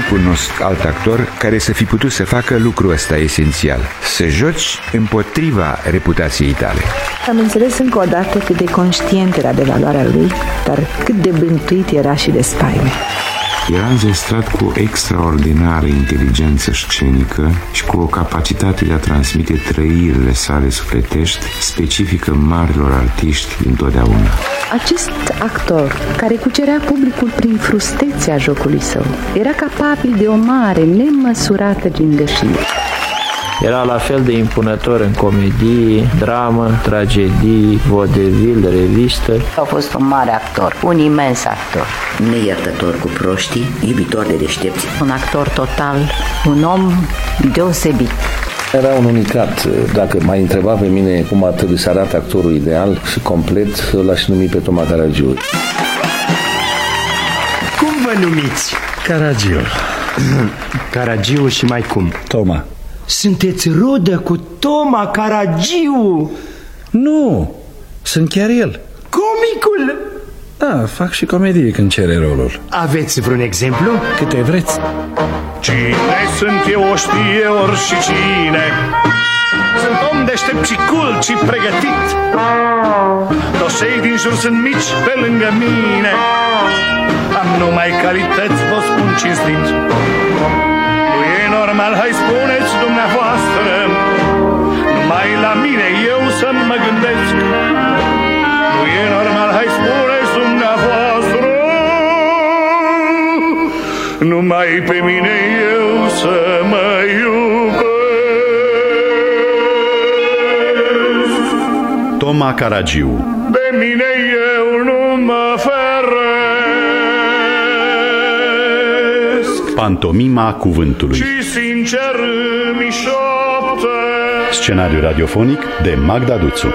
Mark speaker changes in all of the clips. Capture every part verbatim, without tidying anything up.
Speaker 1: cunosc alt actor care să fi putut să facă lucrul ăsta esențial, să joci împotriva reputației tale.
Speaker 2: Am înțeles încă o dată cât de conștient era de valoarea lui, dar cât de bântuit era și de spaime.
Speaker 3: Era înzestrat cu o extraordinară inteligență scenică și cu o capacitate de a transmite trăirile sale sufletești, specifică marilor artiști dintotdeauna.
Speaker 2: Acest actor, care cucerea publicul prin frustețea jocului său, era capabil de o mare, nemăsurată gingășie.
Speaker 4: Era la fel de impunător în comedii, dramă, tragedii, vodevil, revistă.
Speaker 5: A fost un mare actor, un imens actor.
Speaker 6: Neiertător cu proștii, iubitor de deștepți.
Speaker 5: Un actor total, un om deosebit.
Speaker 7: Era un unicat. Dacă m-ai întrebat pe mine cum ar trebui să arate actorul ideal și complet, l-aș numi pe Toma Caragiu.
Speaker 8: Cum vă numiți?
Speaker 9: Caragiu.
Speaker 8: Caragiu și mai cum?
Speaker 9: Toma.
Speaker 8: Sunteți rudă cu Toma Caragiu?
Speaker 9: Nu, sunt chiar el.
Speaker 8: Comicul?
Speaker 9: Da, fac și comedie când cere rolul.
Speaker 8: Aveți vreun exemplu?
Speaker 9: Câte vreți.
Speaker 10: Cine sunt eu o știe ori și cine. Sunt om deștept și cult și pregătit. Toți cei din jur sunt mici pe lângă mine. Am numai calități, vă spun cinstit. Nu e normal, hai spuneți dumneavoastră, numai la mine eu să mă gândesc. Nu e normal, hai spuneți dumneavoastră, numai pe mine eu să mă iubesc.
Speaker 11: Toma Caragiu.
Speaker 10: De mine eu nu mă feresc.
Speaker 11: Pantomima cuvântului.
Speaker 10: Și sincer mi șoptă.
Speaker 11: Scenariu radiofonic de Magda Duțu.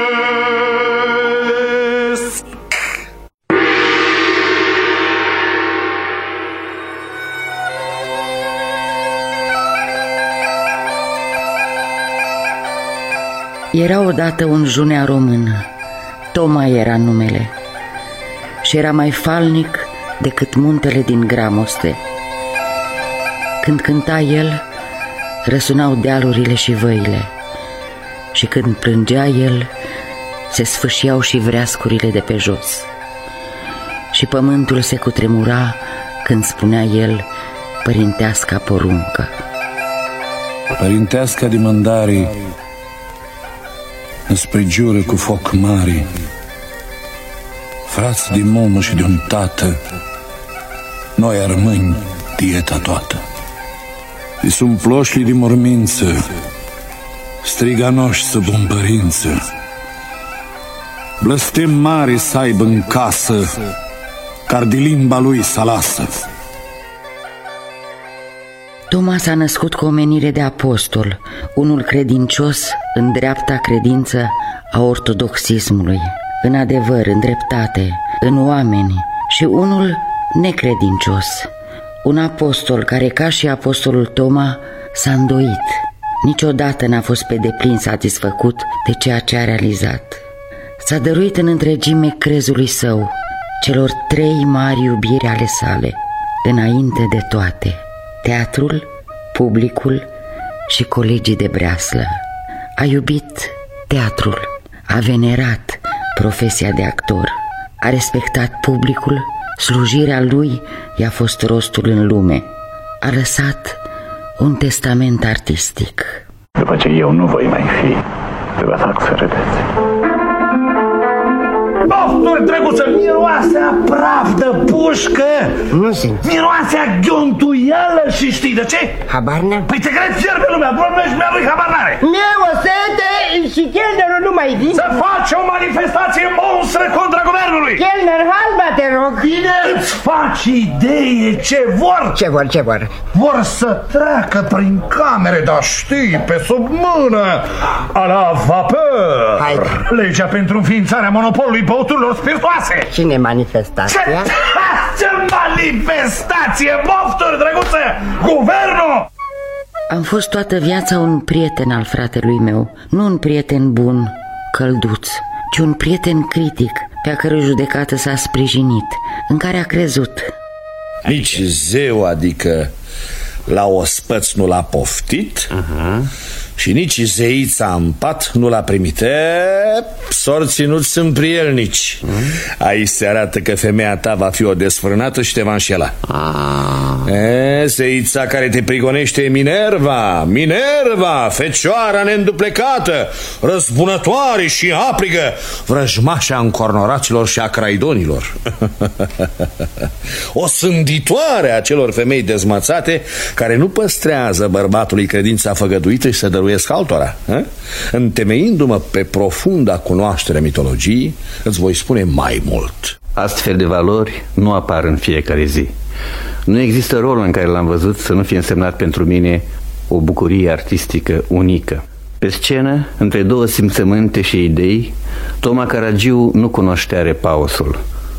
Speaker 5: Era odată un junea român, Toma era numele, și era mai falnic decât muntele din Gramoste. Când cânta el, răsunau dealurile și văile, și când plângea el, se sfâșiau și vreascurile de pe jos. Și pământul se cutremura când spunea el părinteasca poruncă.
Speaker 12: Părinteasca de mândarii înspre giură cu foc mare, frați de mamă și de un tată, noi ar rămâni dieta toată. De sunt ploșii de mormință, striganoși să bumpărință, blăstem mare să aibă în casă, car de limba lui să lasă.
Speaker 5: Toma s-a născut cu o menire de apostol, unul credincios în dreapta credință a ortodoxismului, în adevăr, în dreptate, în oameni, și unul necredincios, un apostol care, ca și apostolul Toma, s-a îndoit. Niciodată n-a fost pe deplin satisfăcut de ceea ce a realizat. S-a dăruit în întregime crezului său, celor trei mari iubiri ale sale, înainte de toate: teatrul, publicul și colegii de breaslă. A iubit teatrul, a venerat profesia de actor, a respectat publicul, slujirea lui i-a fost rostul în lume, a lăsat un testament artistic.
Speaker 10: După ce eu nu voi mai fi, te vă fac să râdeți. Bofturi, drăguță, miroase a praf de pușcă.
Speaker 8: Nu simt.
Speaker 10: Miroase a ghiontuială și știi de ce?
Speaker 8: Habar n-am.
Speaker 10: Păi te cred fierbe lumea, doamne, și mi-a lui habar n-are.
Speaker 8: Mi-e o sete și chelnerul nu mai vine.
Speaker 10: Să faci o manifestație monstră contra guvernului.
Speaker 8: Chelner, halba, te rog.
Speaker 10: Bine, îți faci idee ce vor.
Speaker 8: Ce vor, ce vor?
Speaker 10: Vor să treacă prin camere, dar știi, pe sub mână, a la vapor.
Speaker 8: Hai.
Speaker 10: Legea pentru înființarea monopolului băuturilor spiritoase.
Speaker 8: Cine manifestația?
Speaker 10: Ce, ce manifestație, bofturi, drăguță! Guvernul!
Speaker 5: Am fost toată viața un prieten al fratelui meu, nu un prieten bun, călduț, ci un prieten critic, pe a cărui judecată s-a sprijinit, în care a crezut.
Speaker 7: Nici zeu, adică la ospăț nu l-a poftit, uh-huh. și nici zeița în pat nu l-a primit. E, sorții nu sunt prielnici. uh-huh. Aici se arată că femeia ta va fi o desfrânată și te va înșela. ah. E, zeița care te prigonește e Minerva. Minerva, fecioara neînduplecată, răzbunătoare și aprigă, vrăjmașa încornoraților și a craidonilor. O sânditoare a celor femei dezmățate, care nu păstrează bărbatului credința făgăduită și se dăruiesc altora. eh? Întemeindu-mă pe profunda cunoaștere a mitologiei, îți voi spune mai mult.
Speaker 3: Astfel de valori nu apar în fiecare zi. Nu există rol în care l-am văzut să nu fie însemnat pentru mine o bucurie artistică unică. Pe scenă, între două simțământe și idei, Toma Caragiu nu cunoștea repausul.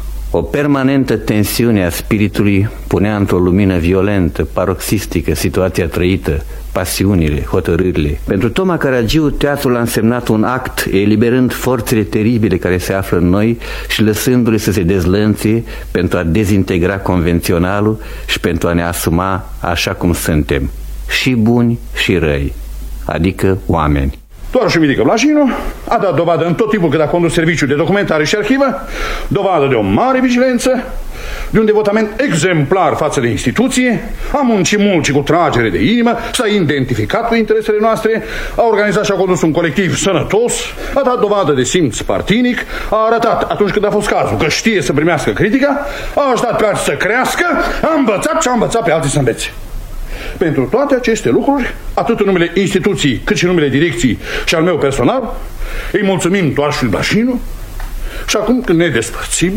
Speaker 3: O permanentă tensiune a spiritului punea într-o lumină violentă, paroxistică, situația trăită, pasiunile, hotărârile. Pentru Toma Caragiu, teatrul a însemnat un act, eliberând forțele teribile care se află în noi și lăsându-le să se dezlănțuie pentru a dezintegra convenționalul și pentru a ne asuma așa cum suntem, și buni și răi, adică oameni.
Speaker 10: Doar și Mirica Blajinu a dat dovadă în tot timpul cât a condus serviciul de documentare și arhivă, dovadă de o mare vigilență, de un devotament exemplar față de instituție, a muncit mult și cu tragere de inimă, s-a identificat cu interesele noastre, a organizat și a condus un colectiv sănătos, a dat dovadă de simț partinic, a arătat atunci când a fost cazul că știe să primească critica, a ajutat pe alții să crească, a învățat și a învățat pe alții să învețe. Pentru toate aceste lucruri, atât în numele instituției cât și în numele direcției și al meu personal, îi mulțumim toarșului Blajinu. Și acum când ne despărțim,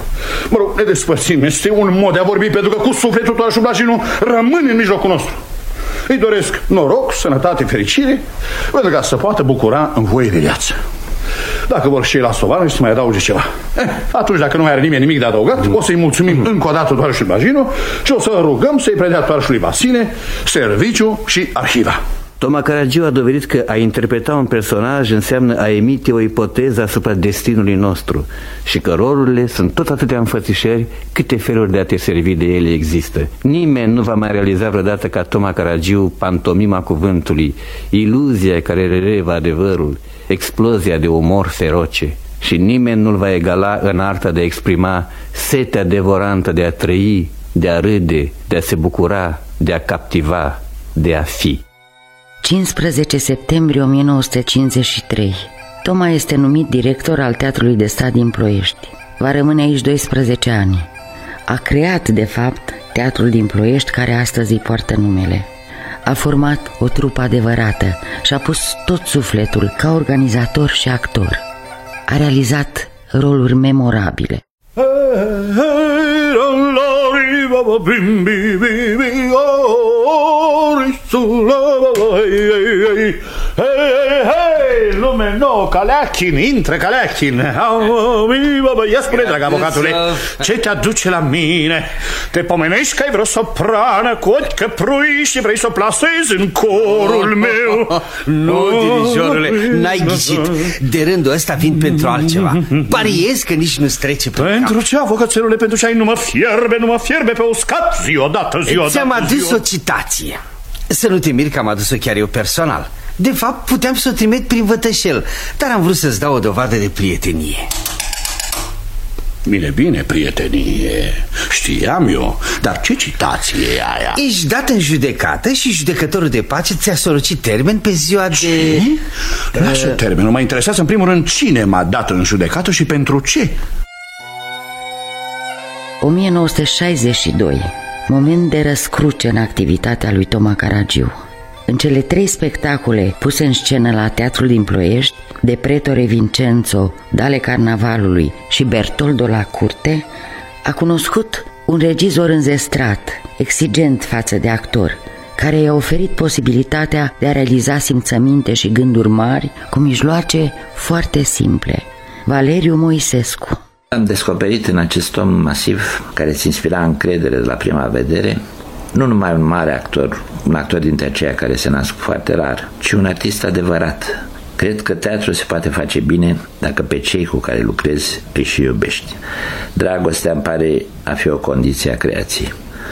Speaker 10: mă rog, ne despărțim este un mod de a vorbi, pentru că cu sufletul toarșul Blajinu rămâne în mijlocul nostru. Îi doresc noroc, sănătate, fericire, pentru ca să poată bucura în voie de viață. Dacă vor și ei la sovară și să mai adauge ceva, eh, atunci dacă nu mai are nimeni nimic de adăugat, o să-i mulțumim mm. încă o dată toarșului Blajinu și o să rugăm să-i predea toarșului Vasile serviciu și arhiva.
Speaker 3: Toma Caragiu a dovedit că a interpreta un personaj înseamnă a emite o ipoteză asupra destinului nostru și că rolurile sunt tot atâtea înfățișări câte feluri de a te servi de ele există. Nimeni nu va mai realiza vreodată ca Toma Caragiu pantomima cuvântului, iluzia care relevă adevărul, explozia de umor feroce, și nimeni nu-l va egala în arta de a exprima setea devorantă de a trăi, de a râde, de a se bucura, de a captiva, de a fi.
Speaker 5: cincisprezece septembrie o mie nouă sute cincizeci și trei. Toma este numit director al Teatrului de Stat din Ploiești. Va rămâne aici doisprezece ani. A creat, de fapt, Teatrul din Ploiești, care astăzi îi poartă numele. A format o trupă adevărată și a pus tot sufletul ca organizator și actor. A realizat roluri memorabile.
Speaker 10: Hei, hei, lume nouă, Caleachin, intră Caleachin. Ia spune, drag avocatule, ce te aduce la mine? Te pomenești că ai vreo soprană cu ochi căprui și vrei să o plasezi în corul meu?
Speaker 13: Nu, dirijorule, n-ai ghicit. De rândul ăsta vin pentru altceva. Pariez că nici nu-ți trece pe
Speaker 10: Pentru ce, avocățelule? Pentru ce ai nu mă fierbe, nu mă fierbe pe uscat zi odată, zi odată.
Speaker 13: Ți-am adus o citație. Să nu te miri că am adus-o chiar eu personal. De fapt, puteam să o trimit prin vătășel, dar am vrut să-ți dau o dovadă de prietenie.
Speaker 10: Bine, bine, prietenie, știam eu, dar ce citație e aia?
Speaker 13: Ești dat în judecată și judecătorul de pace ți-a solocit termen pe ziua de...
Speaker 10: Ce? Lasă uh... termenul, mă interesează în primul rând cine m-a dat în judecată și pentru ce?
Speaker 5: o mie nouă sute șaizeci și doi, moment de răscruce în activitatea lui Toma Caragiu. În cele trei spectacole puse în scenă la Teatrul din Ploiești, de Pretore Vincenzo, Dale Carnavalului și Bertoldo la curte, a cunoscut un regizor înzestrat, exigent față de actor, care i-a oferit posibilitatea de a realiza simțăminte și gânduri mari cu mijloace foarte simple. Valeriu Moisescu.
Speaker 14: Am descoperit în acest om masiv, care îți inspira încredere de la prima vedere, nu numai un mare actor, un actor dintre aceia care se nasc foarte rar, ci un artist adevărat. Cred că teatrul se poate face bine dacă pe cei cu care lucrezi îi și iubești. Dragostea îmi pare a fi o condiție a creației.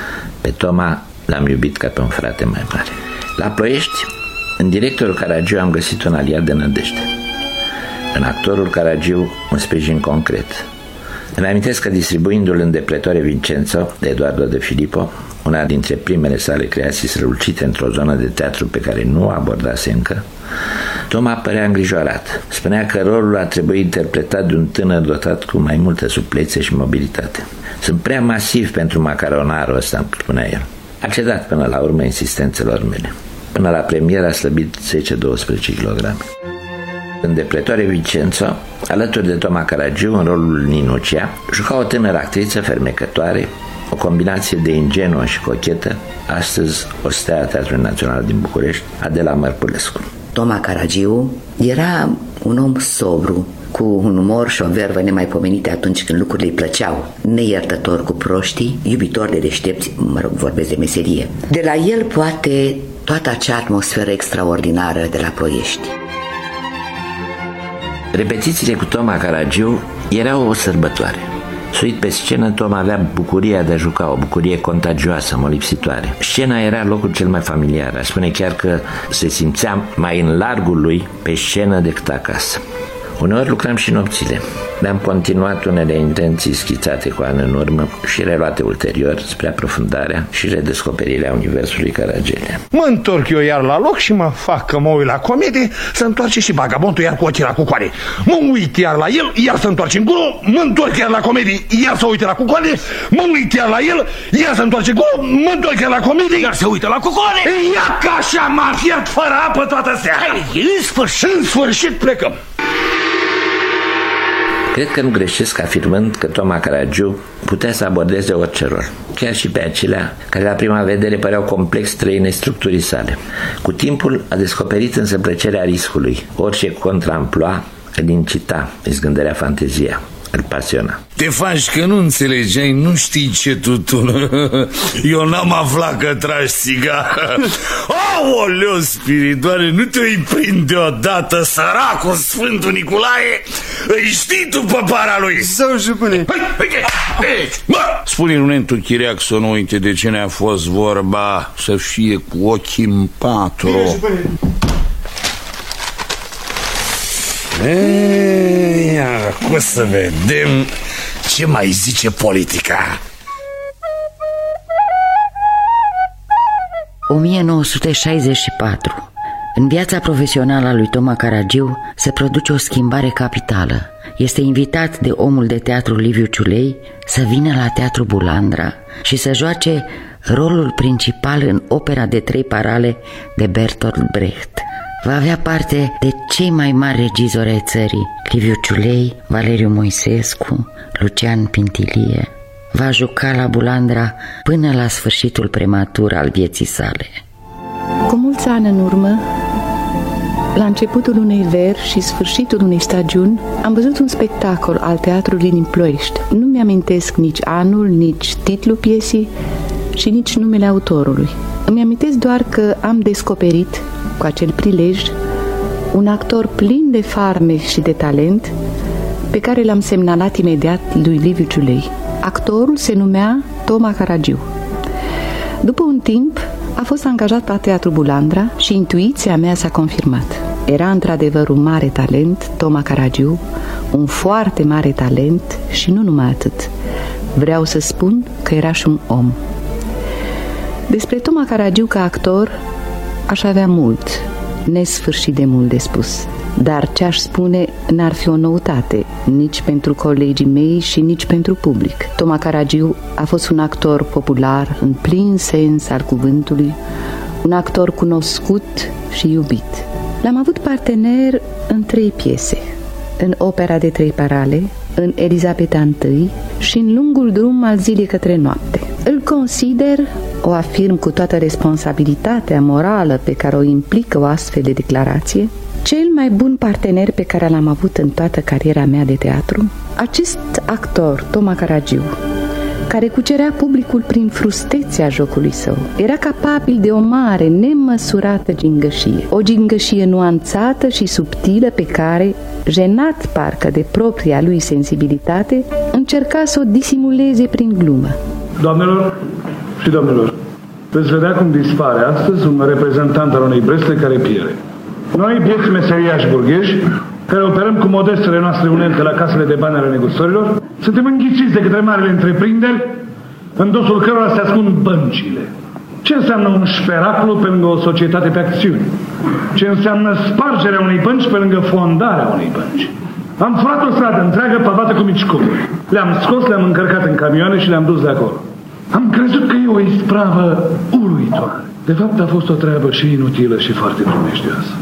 Speaker 14: Pe Toma l-am iubit ca pe un frate mai mare. La Ploiești, în directorul Caragiu am găsit un aliat de nădejde. În actorul Caragiu un sprijin concret. Îmi amintesc că distribuindu-l în Depletoare Vincenzo de Eduardo de Filippo, una dintre primele sale creații strălucite într-o zonă de teatru pe care nu o abordase încă, Toma părea îngrijorat. Spunea că rolul a trebuit interpretat de un tânăr dotat cu mai multă suplețe și mobilitate. Sunt prea masiv pentru macaronarul ăsta, spunea el. A cedat până la urmă insistențelor mele. Până la premieră a slăbit zece douăsprezece kilograme. În Depletoare Vincenzo, alături de Toma Caragiu, în rolul Ninucea, juca o tânără actriță fermecătoare, o combinație de ingenuă și cochetă, astăzi o stea a Teatrului Național din București, Adela Mărculescu.
Speaker 6: Toma Caragiu era un om sobru, cu un umor și o vervă nemaipomenite atunci când lucrurile îi plăceau, neiertător cu proștii, iubitor de deștepți, mă rog, vorbesc de meserie. De la el poate toată acea atmosferă extraordinară de la Ploiești.
Speaker 14: Repetițiile cu Toma Caragiu erau o sărbătoare. Suit pe scenă, Toma avea bucuria de a juca, o bucurie contagioasă, molipsitoare. Scena era locul cel mai familiar. Aș spune chiar că se simțea mai în largul lui pe scenă decât acasă. Uneori lucram și nopțile. Mi-am continuat unele intenții schițate cu ani în urmă și reluate ulterior spre aprofundarea și redescoperirea universului Caragiu.
Speaker 10: Mă întorc eu iar la loc și mă fac că mă uit la comedie, să întoarce și vagabondul iar cu ochii la cucoane. Mă uit iar la el, iar să întoarce în gură, mă întorc iar la comedie, iar să uite la cucoane, mă uit iar la el, iar să întoarce în gură, mă întorc iar la comedie, iar să uite la cucoane. Ia ca așa m-am fiert fără apă toată seara. Hai, în sfârșit, în sfârșit plecăm.
Speaker 14: Cred că nu greșesc afirmând că Toma Caragiu putea să abordeze orice rol, chiar și pe acelea care la prima vedere păreau complex străine structurii sale. Cu timpul a descoperit însă plăcerea riscului. Orice contraamploa îl incita, îi zgândărea fantezia, îl pasiona.
Speaker 7: Te faci că nu înțelegeai, nu știi ce tutun. Eu n-am aflat că tragi țigară. Aoleu, spiritoare, nu te-i prinde odată, săracul Sfântul Nicolae. Îi știi tu păpara lui.
Speaker 15: Sau jupâne.
Speaker 7: Bă, spune-i lui Nentu Chiriac să nu uite de ce ne-a fost vorba, să fie cu ochii în patru. Ei, acum să vedem ce mai zice politica.
Speaker 5: o mie nouă sute șaizeci și patru. În viața profesională a lui Toma Caragiu se produce o schimbare capitală. Este invitat de omul de teatru Liviu Ciulei să vină la Teatru Bulandra și să joace rolul principal în opera de trei parale de Bertolt Brecht. Va avea parte de cei mai mari regizori ai țării, Liviu Ciulei, Valeriu Moisescu, Lucian Pintilie. Va juca la Bulandra până la sfârșitul prematur al vieții sale.
Speaker 2: Cu mulți ani în urmă, la începutul unei veri și sfârșitul unei stagiuni, am văzut un spectacol al teatrului din Ploiești. Nu mi-amintesc nici anul, nici titlul piesii și nici numele autorului. Îmi amintesc doar că am descoperit, cu acel prilej, un actor plin de farme și de talent, pe care l-am semnalat imediat lui Liviu Ciulei. Actorul se numea Toma Caragiu. După un timp, a fost angajat la Teatru Bulandra și intuiția mea s-a confirmat. Era într-adevăr un mare talent, Toma Caragiu, un foarte mare talent și nu numai atât. Vreau să spun că era și un om. Despre Toma Caragiu ca actor aș avea mult, nesfârșit de mult de spus. Dar ce aș spune n-ar fi o noutate, nici pentru colegii mei și nici pentru public. Toma Caragiu a fost un actor popular în plin sens al cuvântului, un actor cunoscut și iubit. L-am avut partener în trei piese, în opera de trei parale, în Elizabeta întâi și în Lungul drum al zilei către noapte. Îl consider, o afirm cu toată responsabilitatea morală pe care o implică o astfel de declarație, cel mai bun partener pe care l-am avut în toată cariera mea de teatru. Acest actor, Toma Caragiu, care cucerea publicul prin frustețea jocului său, era capabil de o mare, nemăsurată gingășie. O gingășie nuanțată și subtilă pe care, jenat parcă de propria lui sensibilitate, încerca să o disimuleze prin glumă.
Speaker 10: Doamnelor, Și, domnilor, veți vedea cum dispare astăzi un reprezentant al unei Bresle care piere. Noi, bieți meseriași burghezi, care operăm cu modestele noastre unelte la casele de bani ale negustorilor, suntem înghițiți de către marile întreprinderi, în dosul cărora se ascund băncile. Ce înseamnă un șperaclu pe lângă o societate pe acțiuni? Ce înseamnă spargerea unei bănci pe lângă fondarea unei bănci? Am furat o stradă întreagă pavată cu mici cupuri. Le-am scos, le-am încărcat în camioane și le-am dus de acolo. Am crezut că e o ispravă uluitoare. De fapt, a fost o treabă și inutilă și foarte primejdioasă.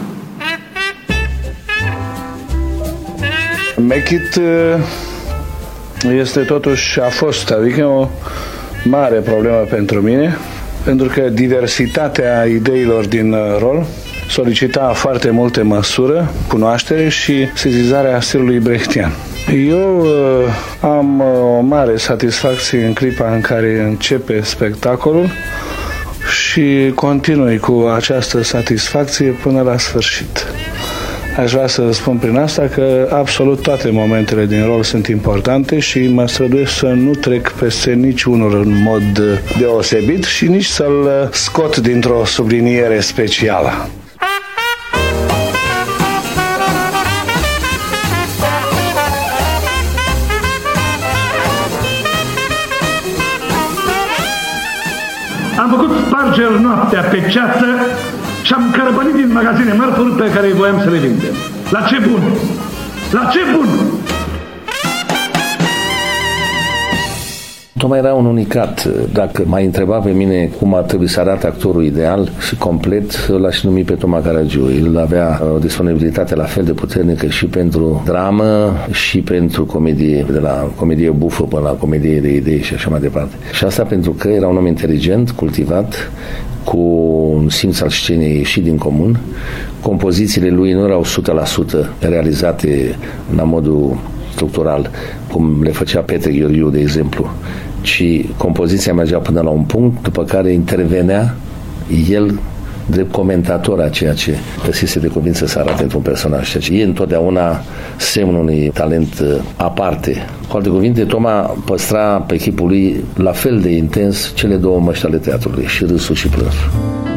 Speaker 9: Mechit este totuși, a fost, adică o mare problemă pentru mine, pentru că diversitatea ideilor din rol solicita foarte multe măsură, cunoaștere și sezizarea stilului brechtian. Eu uh, am uh, o mare satisfacție în clipa în care începe spectacolul și continui cu această satisfacție până la sfârșit. Aș vrea să spun prin asta că absolut toate momentele din rol sunt importante și mă străduiesc să nu trec peste niciunul în mod deosebit și nici să-l scot dintr-o subliniere specială.
Speaker 10: Am făcut spargeri noaptea pe ceață și am cărăbănit din magazine mărfuri pe care voiam să le vindem. La ce bun? La ce bun?
Speaker 15: Toma era un unicat. Dacă m-ai întrebat pe mine cum ar trebui să arate actorul ideal și complet, l-aș numi pe Toma Caragiu. El avea o disponibilitate la fel de puternică și pentru dramă și pentru comedie, de la comedie bufă până la comedie de idei și așa mai departe. Și asta pentru că era un om inteligent, cultivat, cu un simț al scenei ieșit din comun. Compozițiile lui nu erau o sută la sută realizate la modul structural, cum le făcea Petre Gheorghiu, de exemplu, ci compoziția mergea până la un punct, după care intervenea el drept comentator a ceea ce găsise de cuvință să arate într-un personaj. Ceea ce e întotdeauna semnul unui talent aparte. Cu alte cuvinte, Toma păstra pe chipul lui la fel de intens cele două măști ale teatrului, și râsul și plânsul.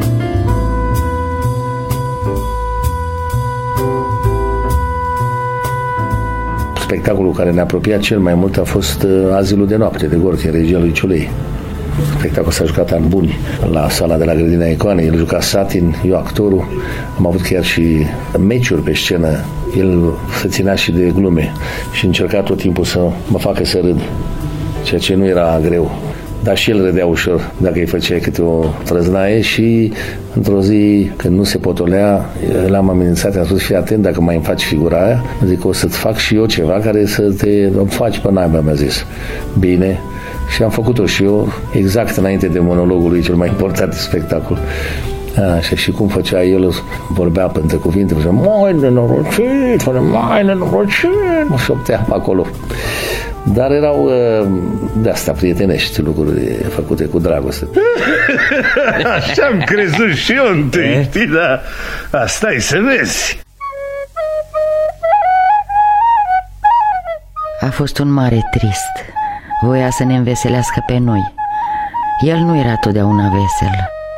Speaker 15: Spectacolul care ne-a apropiat cel mai mult a fost Azilul de noapte de Gortie, regia lui Ciulei. Spectacolul s-a jucat an buni la sala de la Grădina Icoanei. El juca Satin, eu actorul. Am avut chiar și meciuri pe scenă. El se ținea și de glume și încerca tot timpul să mă facă să râd, ceea ce nu era greu. Dar și el râdea ușor dacă îi făceai câte o trăznaie și într-o zi, când nu se potolea, l-am amenințat, am spus, fii atent, dacă mai îmi faci figura aia, zic, o să-ți fac și eu ceva care să te faci pe naiba, mi-a zis. Bine. Și am făcut-o și eu exact înainte de monologul lui cel mai important de spectacol. Așa, și cum făcea el, vorbea între cuvinte, făcea, mai nenorocit, mai nenorocit, mă șoptea pe acolo. Dar erau de-astea prietenești, lucruri făcute cu dragoste.
Speaker 10: Așa am crezut și eu întâi, știi, dar asta e să vezi.
Speaker 5: A fost un mare trist. Voia să ne înveselească pe noi. El nu era totdeauna vesel.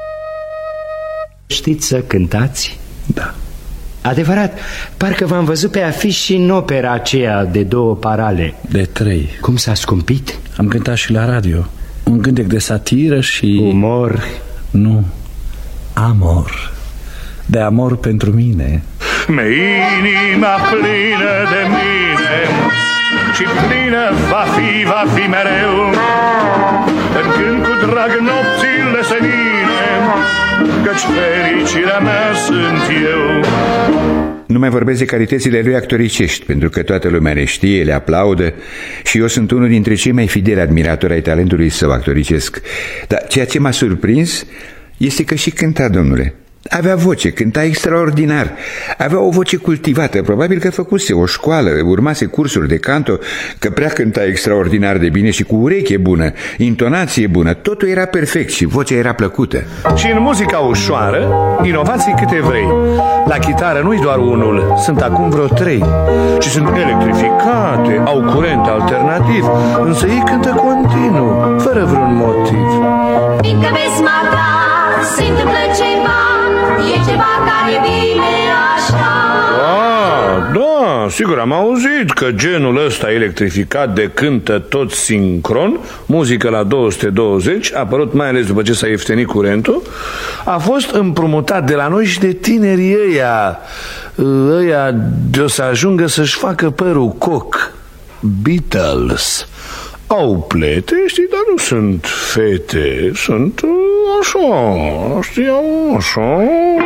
Speaker 16: Știți să cântați?
Speaker 9: Da.
Speaker 16: Adevărat, parcă v-am văzut pe afiș și în opera aceea de două parale.
Speaker 9: De trei.
Speaker 16: Cum s-a scumpit?
Speaker 9: Am cântat și la radio. Un cântec de satiră și...
Speaker 16: Umor?
Speaker 9: Nu. Amor. De amor pentru mine.
Speaker 10: Inima plină de mine și plină va fi, va fi mereu, în când cu drag nopțile senine, căci fericirea mea sunt eu.
Speaker 1: Nu mai vorbesc de calitățile lui actoricești, pentru că toată lumea le știe, le aplaudă și eu sunt unul dintre cei mai fideli admiratori ai talentului său actoricesc. Dar ceea ce m-a surprins este că și cânta, domnule. Avea voce, cânta extraordinar. Avea o voce cultivată, probabil că făcuse o școală, urmase cursuri de canto, că prea cânta extraordinar de bine și cu ureche bună, intonație bună. Totul era perfect și vocea era plăcută.
Speaker 10: Și în muzica ușoară, inovații câte vrei. La chitară nu-i doar unul, sunt acum vreo trei. Și sunt electrificate, au curent alternativ, însă ei cântă continuu, fără vreun motiv.
Speaker 17: Fiindcă vezi, Marta, se întâmplă ceva, e ceva care vine așa.
Speaker 10: Ah, da, sigur, am auzit că genul ăsta electrificat de cântă tot sincron, muzică la două sute douăzeci, a apărut mai ales după ce s-a ieftenit curentul, a fost împrumutat de la noi și de tinerii ăia, ăia de o să ajungă să-și facă părul coc. Beatles. Au plete, știi, dar nu sunt fete, sunt așa, știi, așa.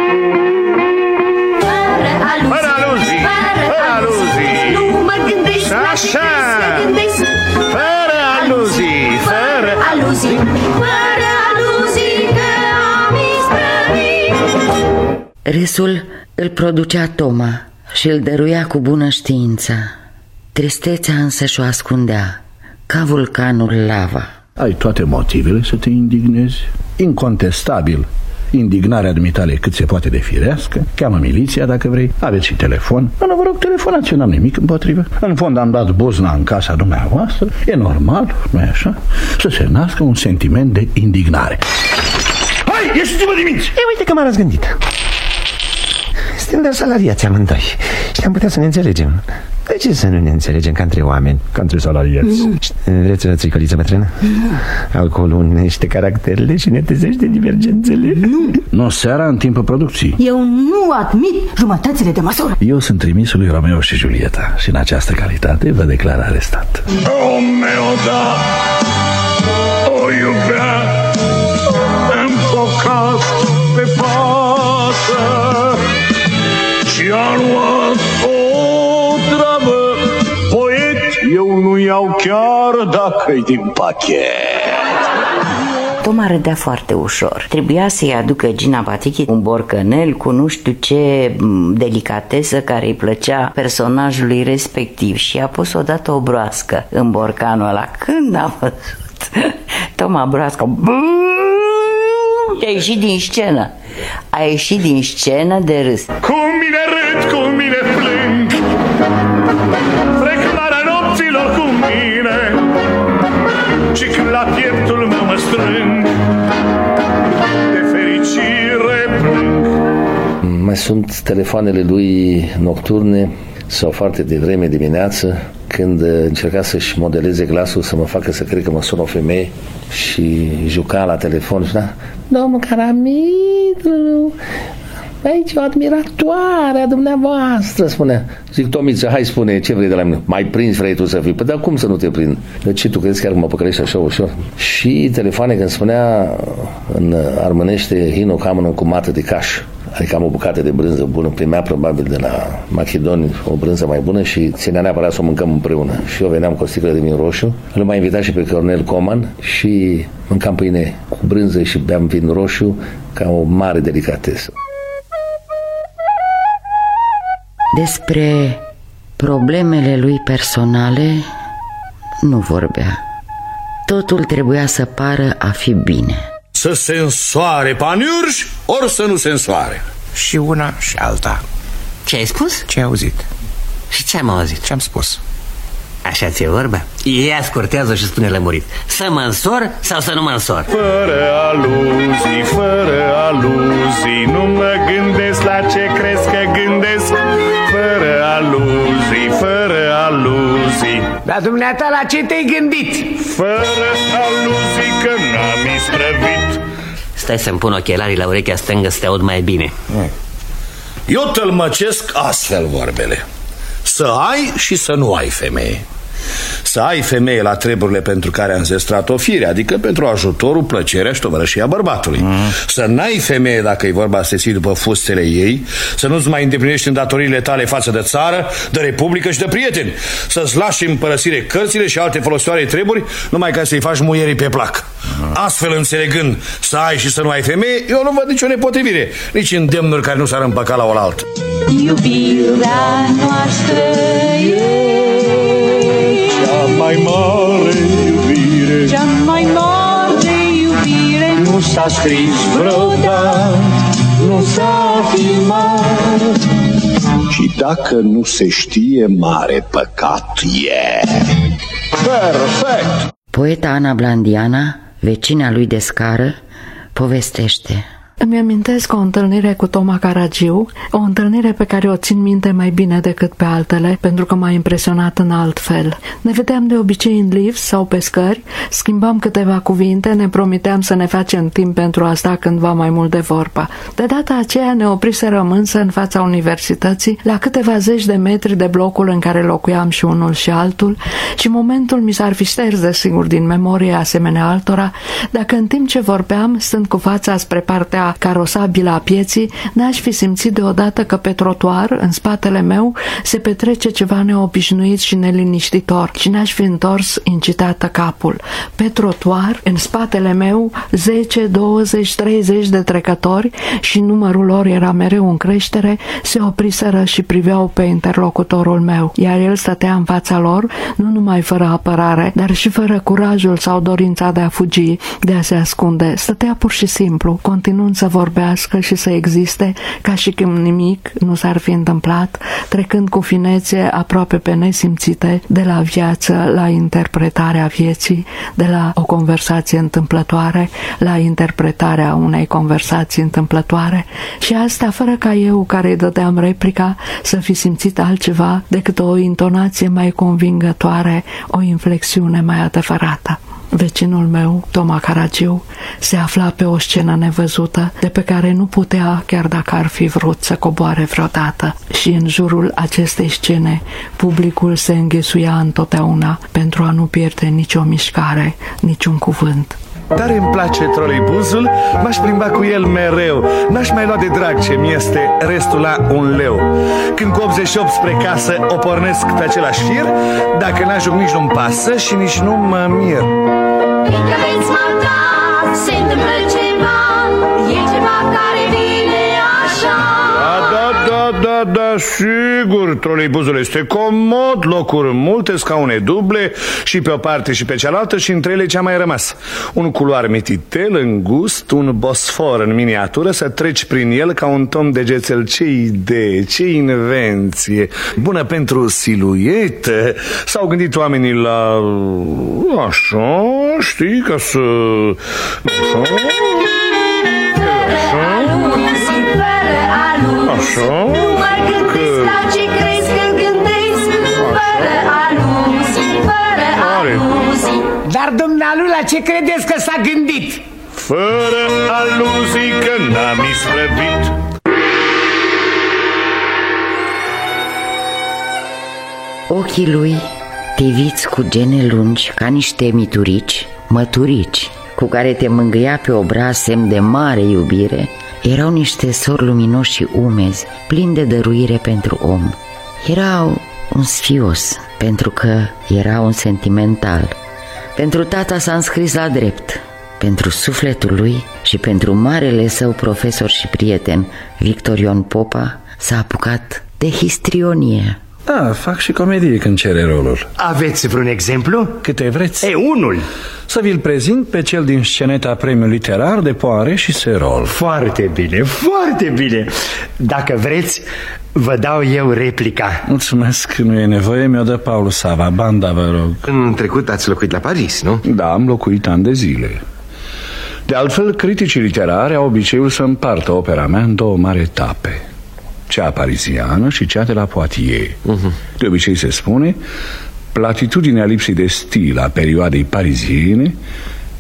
Speaker 17: Fără aluzii, fără aluzii, nu mă gândesc la ce să gândesc.
Speaker 10: Fără aluzii, fără
Speaker 17: aluzii, fără aluzii, că am isprăvit.
Speaker 5: Râsul îl producea Toma și îl dăruia cu bună știință. Tristețea însă și-o ascundea, ca vulcanul lava.
Speaker 9: Ai toate motivele să te indignezi. Incontestabil, indignarea dumitale cât se poate de firească. Cheamă miliția dacă vrei. Aveți și telefon. Nu, nu, vă rog, telefonați, eu n-am nimic împotrivă. În fond am dat buzna în casa dumneavoastră. E normal, nu e așa? Să se nască un sentiment de indignare.
Speaker 18: Hai, ieșiți-vă din minți! E, uite că m-am răzgândit. Suntem doar salariați amândoi și am putea să ne înțelegem. De ce să nu ne înțelegem ca între oameni, ca între salariați? Mm. Vreți o țuicăliță, bătrână? Mm. Alcoolul unește caracterele și ne tezește divergențele.
Speaker 8: Nu.
Speaker 9: Nu, seara în timpul producției.
Speaker 8: Eu nu admit jumătățile de măsură.
Speaker 9: Eu sunt trimisul lui Romeo și Julieta și în această calitate vă declar arestat.
Speaker 10: Romeo, da, o iubea împocat pe față și a luat o travă. Poet eu nu iau chiar dacă-i din pachet.
Speaker 2: Toma râdea foarte ușor. Trebuia să-i aducă Gina Batichi un borcanel cu nu știu ce delicatesă care îi plăcea personajului respectiv și a pus odată o broască în borcanul ăla. Când a văzut Toma broască, a ieșit din scenă. A ieșit din scenă de râs.
Speaker 10: Cu mine râd, cu mine plâng, freclarea nopților cu mine, și când la pieptul meu mă strâng, de fericire plâng.
Speaker 15: Mai sunt telefoanele lui nocturne sau foarte devreme dimineață, când încerca să-și modeleze glasul, să mă facă să cred că mă sună o femeie și juca la telefon și da, domnul Caramitru, aici o admiratoare a dumneavoastră, spunea. Zic, Tomiță, hai spune, ce vrei de la mine? Mai prins vrei tu să fii? Păi, dar cum să nu te prind? De ce, tu crezi chiar că mă păcălești așa ușor? Și telefoane când spunea în armânește Hino camănă cu mată de caș, adică am o bucată de brânză bună, primea probabil de la Machedoni o brânză mai bună și ținea neapărat să o mâncăm împreună. Și eu veneam cu o sticlă de vin roșu, îl mai invitat și pe Cornel Coman și mâncam pâine cu brânză și beam vin roșu ca o mare delicatesă.
Speaker 5: Despre problemele lui personale nu vorbea. Totul trebuia să pară a fi bine.
Speaker 7: Să se însoare paniurși, ori să nu se însoare.
Speaker 18: Și una și alta.
Speaker 13: Ce ai spus?
Speaker 18: Ce ai auzit?
Speaker 13: Și ce am auzit?
Speaker 18: Ce am spus?
Speaker 13: Așa ți-e vorba? Ea scurtează și spune lămurit. Să mă însor sau să nu mă însor?
Speaker 10: Fără aluzii, fără aluzii, nu mă gândesc la ce crezi că gândesc. Fără aluzii, fără aluzii.
Speaker 18: Dar dumneata la ce te-ai gândit?
Speaker 10: Fără aluzii că n-am isprăvit.
Speaker 13: Stai să-mi pun ochelarii la urechea stângă să te aud mai bine.
Speaker 7: Eu tălmăcesc astfel vorbele: să ai și să nu ai femeie. Să ai femeie la treburile pentru care a înzestrat o fire, adică pentru ajutorul, plăcerea și tovărășia bărbatului. mm. Să n-ai femeie dacă e vorba să te ții după fustele ei, să nu-ți mai îndeplinești îndatoririle tale față de țară, de republică și de prieteni, să-ți lași în părăsire cărțile și alte folositoare treburi numai ca să-i faci muierii pe plac. mm. Astfel, înțelegând să ai și să nu ai femeie, eu nu văd nicio nepotrivire, nici îndemnuri care nu s-ar împăca la oaltă.
Speaker 17: Iubirea noastră e
Speaker 10: cea mai mare iubire,
Speaker 17: cea mai mare iubire.
Speaker 10: nu s-a scris vreodată, nu s-a filmat. Și dacă nu se știe, mare păcat e. Perfect!
Speaker 5: Poeta Ana Blandiana, vecina lui de scară, povestește.
Speaker 19: Îmi amintesc o întâlnire cu Toma Caragiu, o întâlnire pe care o țin minte mai bine decât pe altele, pentru că m-a impresionat în alt fel. Ne vedeam de obicei în lift sau pe scări, schimbam câteva cuvinte, ne promiteam să ne facem timp pentru a sta cândva mai mult de vorba. De data aceea ne opriserăm însă în fața universității, la câteva zeci de metri de blocul în care locuiam și unul și altul, și momentul mi s-ar fi șters de sigur din memorie asemenea altora, dacă în timp ce vorbeam, stând cu fața spre partea carosabilă a pieții, n-aș fi simțit deodată că pe trotuar, în spatele meu, se petrece ceva neobișnuit și neliniștitor și n-aș fi întors incitată capul. Pe trotuar, în spatele meu, zece, douăzeci, treizeci de trecători, și numărul lor era mereu în creștere, se opriseră și priveau pe interlocutorul meu, iar el stătea în fața lor, nu numai fără apărare, dar și fără curajul sau dorința de a fugi, de a se ascunde. Stătea pur și simplu, continuând să vorbească și să existe ca și când nimic nu s-ar fi întâmplat, trecând cu finețe aproape pe nesimțite de la viață la interpretarea vieții, de la o conversație întâmplătoare la interpretarea unei conversații întâmplătoare, și asta fără ca eu, care îi dădeam replica, să fi simțit altceva decât o intonație mai convingătoare, o inflexiune mai adevărată. Vecinul meu, Toma Caragiu, se afla pe o scenă nevăzută, de pe care nu putea, chiar dacă ar fi vrut, să coboare vreodată. Și în jurul acestei scene, publicul se înghesuia întotdeauna pentru a nu pierde nicio mișcare, niciun cuvânt.
Speaker 9: Tare îmi place troleibuzul, m-aș plimba cu el mereu. N-aș mai lua de drag ce mi este restul la un leu. Când cu optzeci și opt spre casă o pornesc pe același fir, dacă n-ajung nici nu-mi pasă și nici nu mă mir.
Speaker 17: Fiindcă veți mata, se întâmplă ceva, e ceva care vine așa.
Speaker 10: Da, da, da, da, sigur, troleibuzul este comod, locuri multe, scaune duble, și pe o parte și pe cealaltă, și între ele ce-a mai rămas. Un culoar mititel, îngust, un bosfor în miniatură, să treci prin el ca un tom degețel. Ce idee, ce invenție, bună pentru siluetă. S-au gândit oamenii la... așa, știi, ca să... așa...
Speaker 17: Așa, nu mai gândesc la ce crezi când gândesc, fără aluzii, fără aluzii.
Speaker 16: Dar dumnealui la ce credeți că s-a gândit?
Speaker 10: Fără aluzii că n-am isprăvit.
Speaker 5: Ochii lui, tiviți cu gene lungi, ca niște miturici, măturici, cu care te mângâia pe obraz semn de mare iubire, erau niște sori luminoși și umezi, plini de dăruire pentru om. Era un sfios, pentru că era un sentimental. Pentru tata s-a înscris la drept, pentru sufletul lui și pentru marele său profesor și prieten, Victor Ion Popa, s-a apucat de histrionie.
Speaker 9: Da, fac și comedie când cere rolul.
Speaker 16: Aveți vreun exemplu?
Speaker 9: Câte vreți.
Speaker 16: E, unul.
Speaker 9: Să vi-l prezint pe cel din sceneta Premiul Literar de Poare și Serol.
Speaker 16: Foarte bine, foarte bine. Dacă vreți, vă dau eu replica.
Speaker 9: Mulțumesc, nu e nevoie, mi-o dă Paul Sava. Banda, vă rog.
Speaker 18: În trecut ați locuit la Paris, nu?
Speaker 9: Da, am locuit ani de zile. De altfel, criticii literari au obiceiul să împartă opera mea în două mari etape: cea pariziană și cea de la Poitiers. uh-huh. De obicei se spune platitudinea lipsei de stil a perioadei pariziene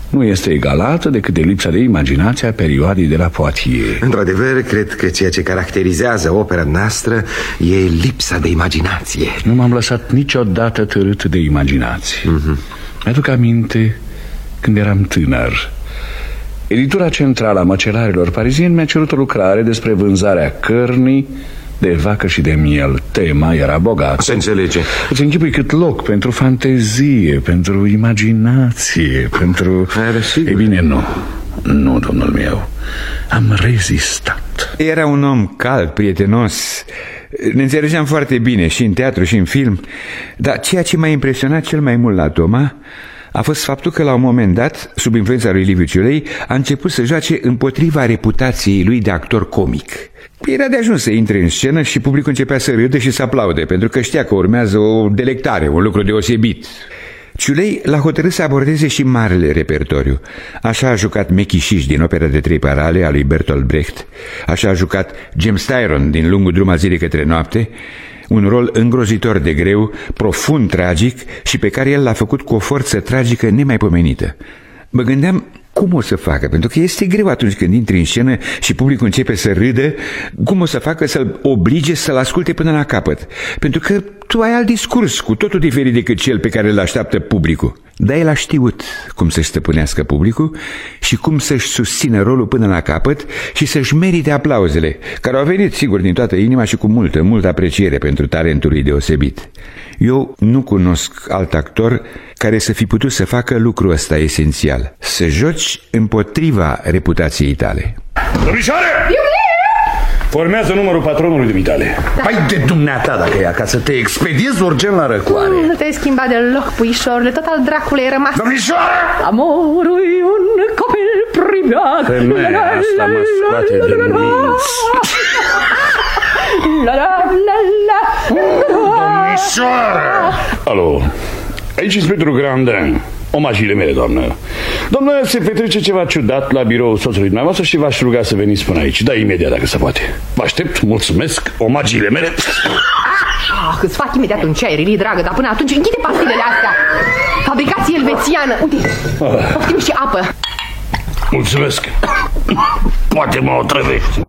Speaker 12: nu este egalată decât de lipsa de imaginație a perioadei de la Poitiers.
Speaker 18: Într-adevăr, cred că ceea ce caracterizează opera noastră e lipsa de imaginație.
Speaker 12: Nu m-am lăsat niciodată târât de imaginație. uh-huh. Mi-aduc aminte când eram tânăr. Editura centrală a măcelarilor parizieni mi-a cerut o lucrare despre vânzarea cărnii de vacă și de miel. Tema era bogată.
Speaker 18: Se înțelege.
Speaker 12: Îți închipui cât loc pentru fantezie, pentru imaginație, pentru...
Speaker 18: Ei
Speaker 12: bine, nu. Nu, domnul meu. Am rezistat.
Speaker 1: Era un om cald, prietenos. Ne înțelegeam foarte bine și în teatru și în film. Dar ceea ce m-a impresionat cel mai mult la Toma a fost faptul că la un moment dat, sub influența lui Liviu Ciulei, a început să joace împotriva reputației lui de actor comic. Era de ajuns să intre în scenă și publicul începea să râde și să aplaude, pentru că știa că urmează o delectare, un lucru deosebit. Ciulei l-a hotărât să abordeze și marele repertoriu. Așa a jucat Mechișiș din opera de trei parale a lui Bertolt Brecht, așa a jucat James Tyron din Lungul drum al zilei către noapte, un rol îngrozitor de greu, profund tragic și pe care el l-a făcut cu o forță tragică nemaipomenită. Mă gândeam cum o să facă, pentru că este greu atunci când intri în scenă și publicul începe să râdă, cum o să facă să-l oblige să-l asculte până la capăt, pentru că tu ai alt discurs, cu totul diferit decât cel pe care îl așteaptă publicul. Dar el a știut cum să-și stăpânească publicul și cum să-și susțină rolul până la capăt și să-și merite aplauzele, care au venit, sigur, din toată inima și cu multă, multă apreciere pentru talentul lui deosebit. Eu nu cunosc alt actor care să fi putut să facă lucrul ăsta esențial, să joci împotriva reputației tale.
Speaker 12: Domnișoare! Formează numărul patronului dumitale. Da. Hai de dumneata dacă e, ca să te expediezi urgent la răcoare.
Speaker 20: Nu te-ai schimbat deloc, puișorule, tot al dracului ai rămas.
Speaker 12: Domnișoare!
Speaker 20: Amorul e un copil pribeag.
Speaker 12: Femeia asta mă scoate de minți.
Speaker 20: La la la la.
Speaker 12: Domnișoare! Alo, aici inspectorul Grandin. Omagiile mele, doamnă. Doamnă, se petrece ceva ciudat la biroul soțului dumneavoastră și v-aș ruga să veniți până aici. Da, imediat, dacă se poate. Vă aștept, mulțumesc, omagiile mele.
Speaker 20: Ah, îți fac imediat un ceai, Rili, dragă, dar până atunci închide pastilele astea. Fabricație elvețiană. Uite, ah. Poftim și apă.
Speaker 12: Mulțumesc. Poate mă otrăvești.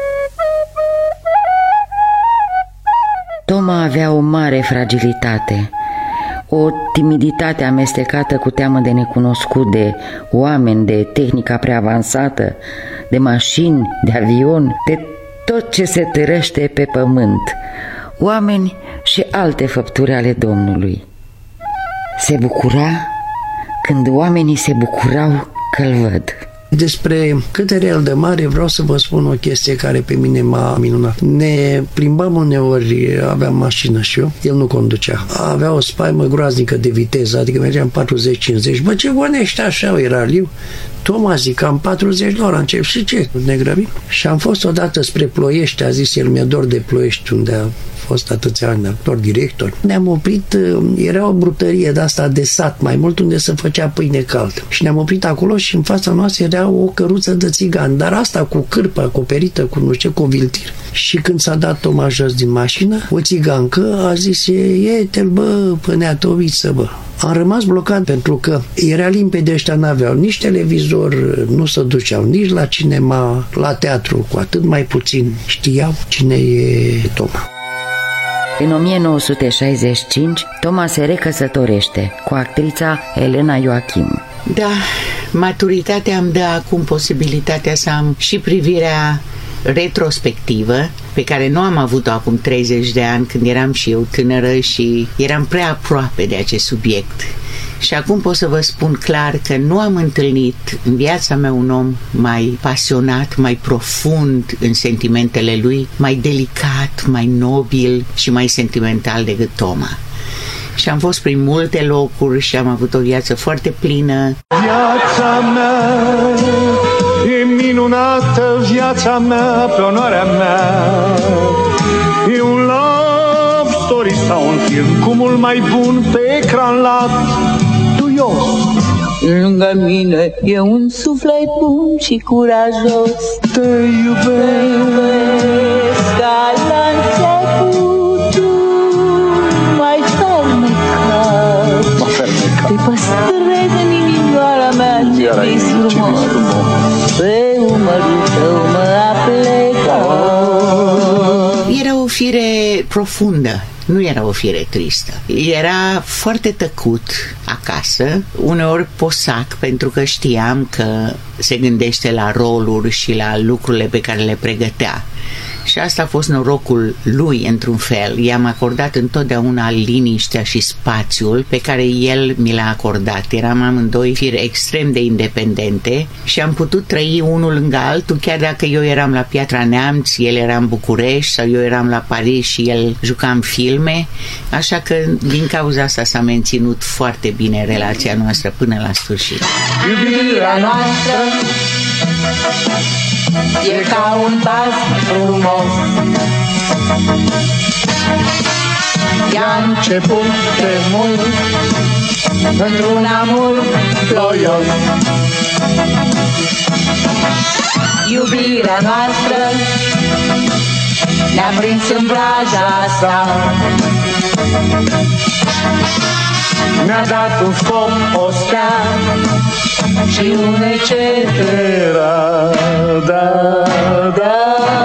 Speaker 5: Toma avea o mare fragilitate, o timiditate amestecată cu teamă de necunoscut, de oameni, de tehnica prea avansată, de mașini, de avion, de tot ce se târăște pe pământ, oameni și alte făpturi ale Domnului. Se bucura când oamenii se bucurau că-l văd.
Speaker 21: Despre câtărel de mare vreau să vă spun o chestie care pe mine m-a minunat. Ne plimbam uneori, aveam mașină și eu, el nu conducea. Avea o spaimă groaznică de viteză, adică mergeam patruzeci cincizeci. Bă, ce gonești așa, era liu. Toma, zic, am patruzeci de ori, încep și ce? Ne grăbim? Și am fost odată spre Ploiești, a zis el, mi-e dor de Ploiești, unde a fost atâția ani actor, director. Ne-am oprit, era o brutărie de asta de sat, mai mult unde se făcea pâine caldă. Și ne-am oprit acolo și în fața noastră era o căruță de țigani, dar asta cu cârpă acoperită, cu nu știu, cu o viltir. Și când s-a dat Toma jos din mașină, o țigancă a zis, e-te-l, bă, pâneatoviță, bă. Am rămas blocat pentru că era limpede, ăștia n-aveau nici televizor, nu se duceau nici la cinema, la teatru, cu atât mai puțin știau cine e Toma.
Speaker 5: În o mie nouă sute șaizeci și cinci, Toma se recăsătorește cu actrița Elena Joachim.
Speaker 22: Da, maturitatea îmi dă acum posibilitatea să am și privirea retrospectivă, pe care nu am avut-o acum treizeci de ani, când eram și eu tânără și eram prea aproape de acest subiect. Și acum pot să vă spun clar că nu am întâlnit în viața mea un om mai pasionat, mai profund în sentimentele lui, mai delicat, mai nobil și mai sentimental decât Toma. Și am fost prin multe locuri și am avut o viață foarte plină.
Speaker 10: Viața mea e minunată, viața mea, pe onoarea mea. E un love story sau un film cu mult mai bun pe ecran lat.
Speaker 23: Lângă mine e un suflet bun și curajos.
Speaker 10: Te iubesc,
Speaker 23: te iubesc ca la început, mai fermecat. Te păstrez în inimioara mea.
Speaker 22: profundă. Nu era o fire tristă. Era foarte tăcut acasă, uneori posac, pentru că știam că se gândește la roluri și la lucrurile pe care le pregătea. Și asta a fost norocul lui, într-un fel. I-am acordat întotdeauna liniștea și spațiul pe care el mi l-a acordat. Eram amândoi firi extrem de independente și am putut trăi unul lângă altul, chiar dacă eu eram la Piatra Neamț, el era în București, sau eu eram la Paris și el juca în filme. Așa că din cauza asta s-a menținut foarte bine relația noastră până la sfârșit.
Speaker 23: Iubirea noastră e ca un pas frumos, i-a început de mult într-un amur ploios. Iubirea noastră ne-a prins în vraja asta, mi-a dat un scop, o stea și un et cetera. Da, da.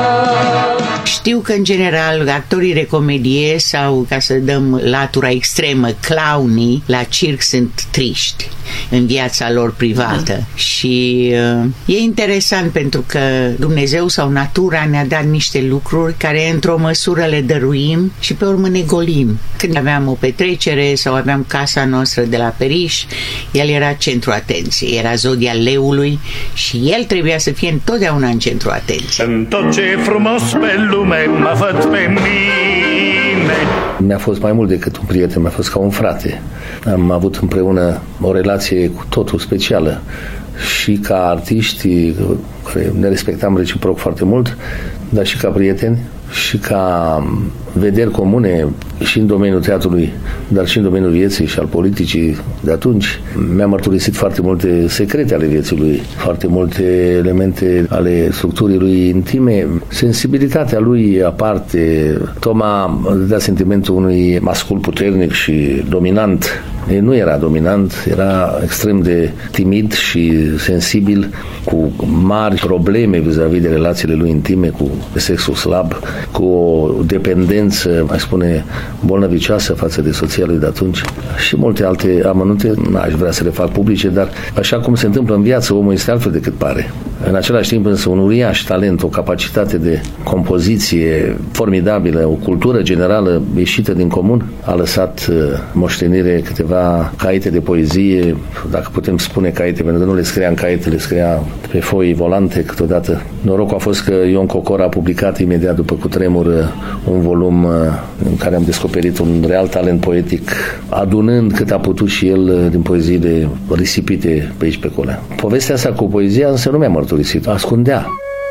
Speaker 22: Știu că, în general, actorii de comedie sau, ca să dăm latura extremă, clownii la circ sunt triști în viața lor privată. Da. Și uh, e interesant pentru că Dumnezeu sau natura ne-a dat niște lucruri care într-o măsură le dăruim și pe urmă ne golim. Când aveam o petrecere sau aveam casa noastră de la Periș, el era centru atenției, era zodia leului și el trebuia să fie întotdeauna în centru atenției.
Speaker 10: În tot ce e frumos pe lume mă văd pe mine.
Speaker 15: Mi-a fost mai mult decât un prieten, mi-a fost ca un frate. Am avut împreună o relație cu totul specială și ca artiști care ne respectam reciproc foarte mult, dar și ca prieteni și ca vederi comune și în domeniul teatrului, dar și în domeniul vieții și al politicii de atunci. Mi-a mărturisit foarte multe secrete ale vieții lui, foarte multe elemente ale structurii lui intime, sensibilitatea lui aparte. Toma dădea sentimentul unui mascul puternic și dominant. El nu era dominant, era extrem de timid și sensibil, cu mari probleme vis-a-vis de relațiile lui intime, cu sexul slab, cu o dependență, mai spune, bolnăvicioasă față de soția lui de atunci și multe alte amănunte, n-aș vrea să le fac publice, dar așa cum se întâmplă în viață, omul este altfel decât pare. În același timp însă un uriaș talent, o capacitate de compoziție formidabilă, o cultură generală ieșită din comun, a lăsat moștenire câteva caiete de poezie, dacă putem spune caiete, pentru că nu le scria în caiete, le scria pe foi volante câteodată. Norocul a fost că Ion Cocor a publicat imediat după cutremur un volum în care am descoperit un real talent poetic, adunând cât a putut și el din poeziile risipite pe aici pe acolo. Povestea asta cu poezia însă nu mi-a mărturisit, ascundea.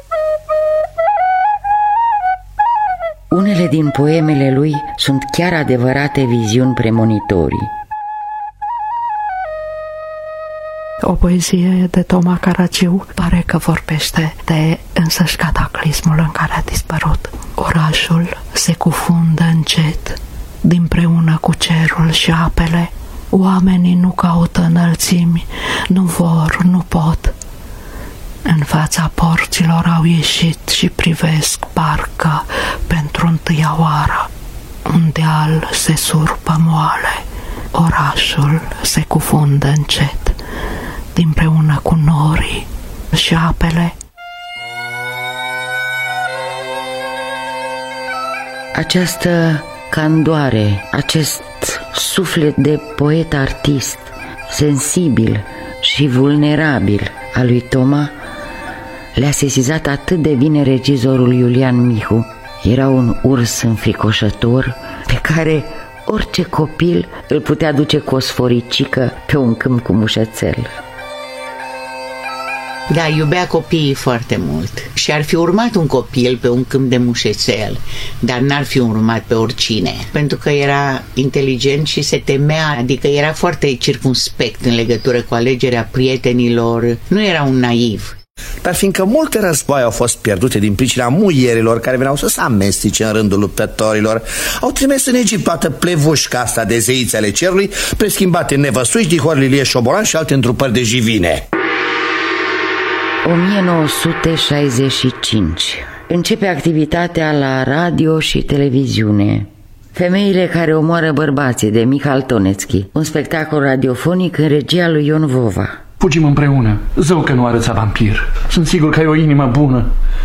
Speaker 5: Unele din poemele lui sunt chiar adevărate viziuni premonitorii.
Speaker 19: O poezie de Toma Caragiu pare că vorbește de însăși cataclismul în care a dispărut. Orașul se cufundă încet, dinpreună cu cerul și apele. Oamenii nu caută înălțimi, nu vor, nu pot. În fața porților au ieșit și privesc parcă pentru întâia oară. Un deal se surpă moale, orașul se cufundă încet, dinpreună cu norii și apele.
Speaker 5: Această candoare, acest suflet de poet-artist, sensibil și vulnerabil al lui Toma, le-a sesizat atât de bine regizorul Iulian Mihu. Era un urs înfricoșător pe care orice copil îl putea duce cu o sforicică pe un câmp cu mușețel.
Speaker 22: Da, iubea copiii foarte mult și ar fi urmat un copil pe un câmp de mușețel, dar n-ar fi urmat pe oricine, pentru că era inteligent și se temea, adică era foarte circumspect în legătură cu alegerea prietenilor, nu era un naiv.
Speaker 7: Dar fiindcă multe războaie au fost pierdute din pricina muierilor care veneau să se amestece în rândul luptătorilor, au trimis în Egipt toată plevușca asta de zeițe ale cerului, preschimbate în nevăsuiși, dihori, lilie, șobolan și alte întrupări de jivine.
Speaker 5: o mie nouă sute șaizeci și cinci. începe activitatea la radio și televiziune. Femeile care omoară bărbații, de Michal Tonețchi, un spectacol radiofonic în regia lui Ion Vova.
Speaker 12: Fugim împreună. Zău că nu arăța vampir. Sunt sigur că ai o inimă bună.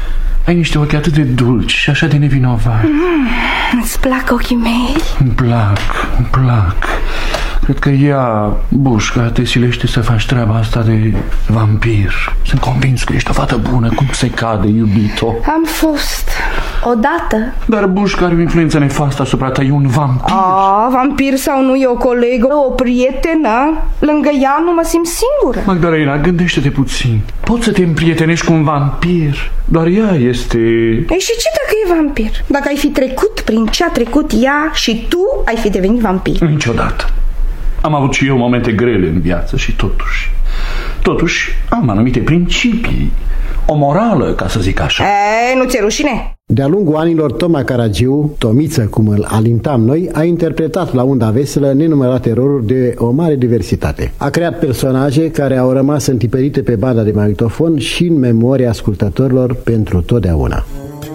Speaker 12: Ai niște ochi atât de dulci și așa de nevinovați.
Speaker 3: Mm, îți plac ochii mei?
Speaker 12: Îmi plac, îmi plac. Cred că ea, Bușca, te silește să faci treaba asta de vampir. Sunt convins că ești o fată bună, cum se cade, iubito.
Speaker 3: Am fost odată.
Speaker 12: Dar Bușca are o influență nefastă asupra ta, e un vampir.
Speaker 3: A, vampir sau nu, e o colegă, o prietenă. Lângă ea nu mă simt singură.
Speaker 12: Magdalena, gândește-te puțin. Poți să te împrietenești cu un vampir, doar ea este...
Speaker 3: Ei, și ce dacă e vampir? Dacă ai fi trecut prin ce a trecut ea și tu ai fi devenit vampir?
Speaker 12: Niciodată. Am avut și eu momente grele în viață și totuși, totuși am anumite principii, o morală, ca să zic așa.
Speaker 3: E, nu ți-e rușine?
Speaker 4: De-a lungul anilor, Toma Caragiu, Tomiță, cum îl alintam noi, a interpretat la unda veselă nenumărate roluri de o mare diversitate. A creat personaje care au rămas întipărite pe banda de magnetofon și în memoria ascultătorilor pentru totdeauna.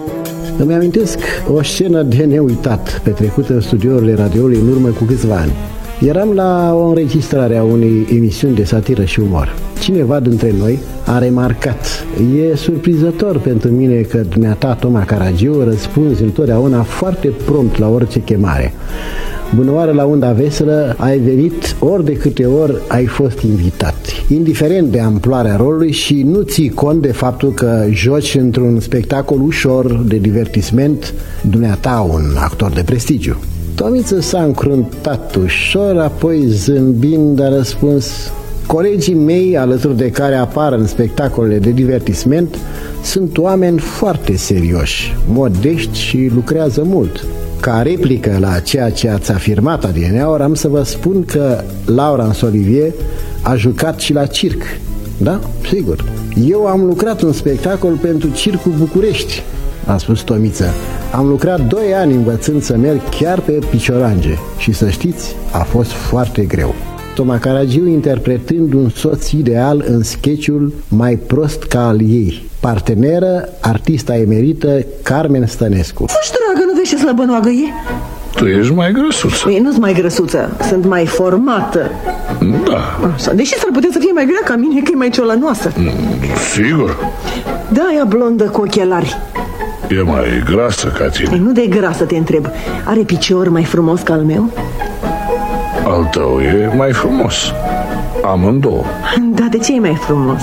Speaker 4: Îmi amintesc o scenă de neuitat, petrecută în studiourile radioului în urmă cu câțiva ani. Eram la o înregistrare a unei emisiuni de satiră și umor. Cineva dintre noi a remarcat: e surprinzător pentru mine că dumneata, Toma Caragiu, răspunzi întotdeauna foarte prompt la orice chemare. Bunăoară la unda veselă, ai venit ori de câte ori ai fost invitat, indiferent de amploarea rolului, și nu ții cont de faptul că joci într-un spectacol ușor de divertisment, dumneata, un actor de prestigiu. Tomiță s-a încruntat ușor, apoi zâmbind a răspuns: colegii mei, alături de care apar în spectacolele de divertisment, sunt oameni foarte serioși, modești și lucrează mult. Ca replică la ceea ce ați afirmat adineaori, am să vă spun că Laurence Olivier a jucat și la circ. Da? Sigur. Eu am lucrat un spectacol pentru Circul București, a spus Tomiță. Am lucrat doi ani învățând să merg chiar pe piciorange și, să știți, a fost foarte greu. Toma Caragiu interpretând un soț ideal în sketchul Mai prost ca al ei. Parteneră, artista emerită Carmen Stănescu.
Speaker 8: Fă-și dragă, nu vezi ce slăbănoagă e?
Speaker 9: Tu ești mai grăsuță.
Speaker 8: Ei, nu-s mai grăsuță, sunt mai formată.
Speaker 9: Da.
Speaker 8: Așa. Deși s-ar putea să fie mai grea ca mine, că e mai ciolănoasă.
Speaker 9: Sigur.
Speaker 8: Da, ea blondă cu ochelari.
Speaker 9: E mai grasă ca tine.
Speaker 8: Ei, nu de grasă te întreb. Are picior mai frumos ca al meu?
Speaker 9: Al tău e mai frumos. Amândouă.
Speaker 8: Da, de ce e mai frumos?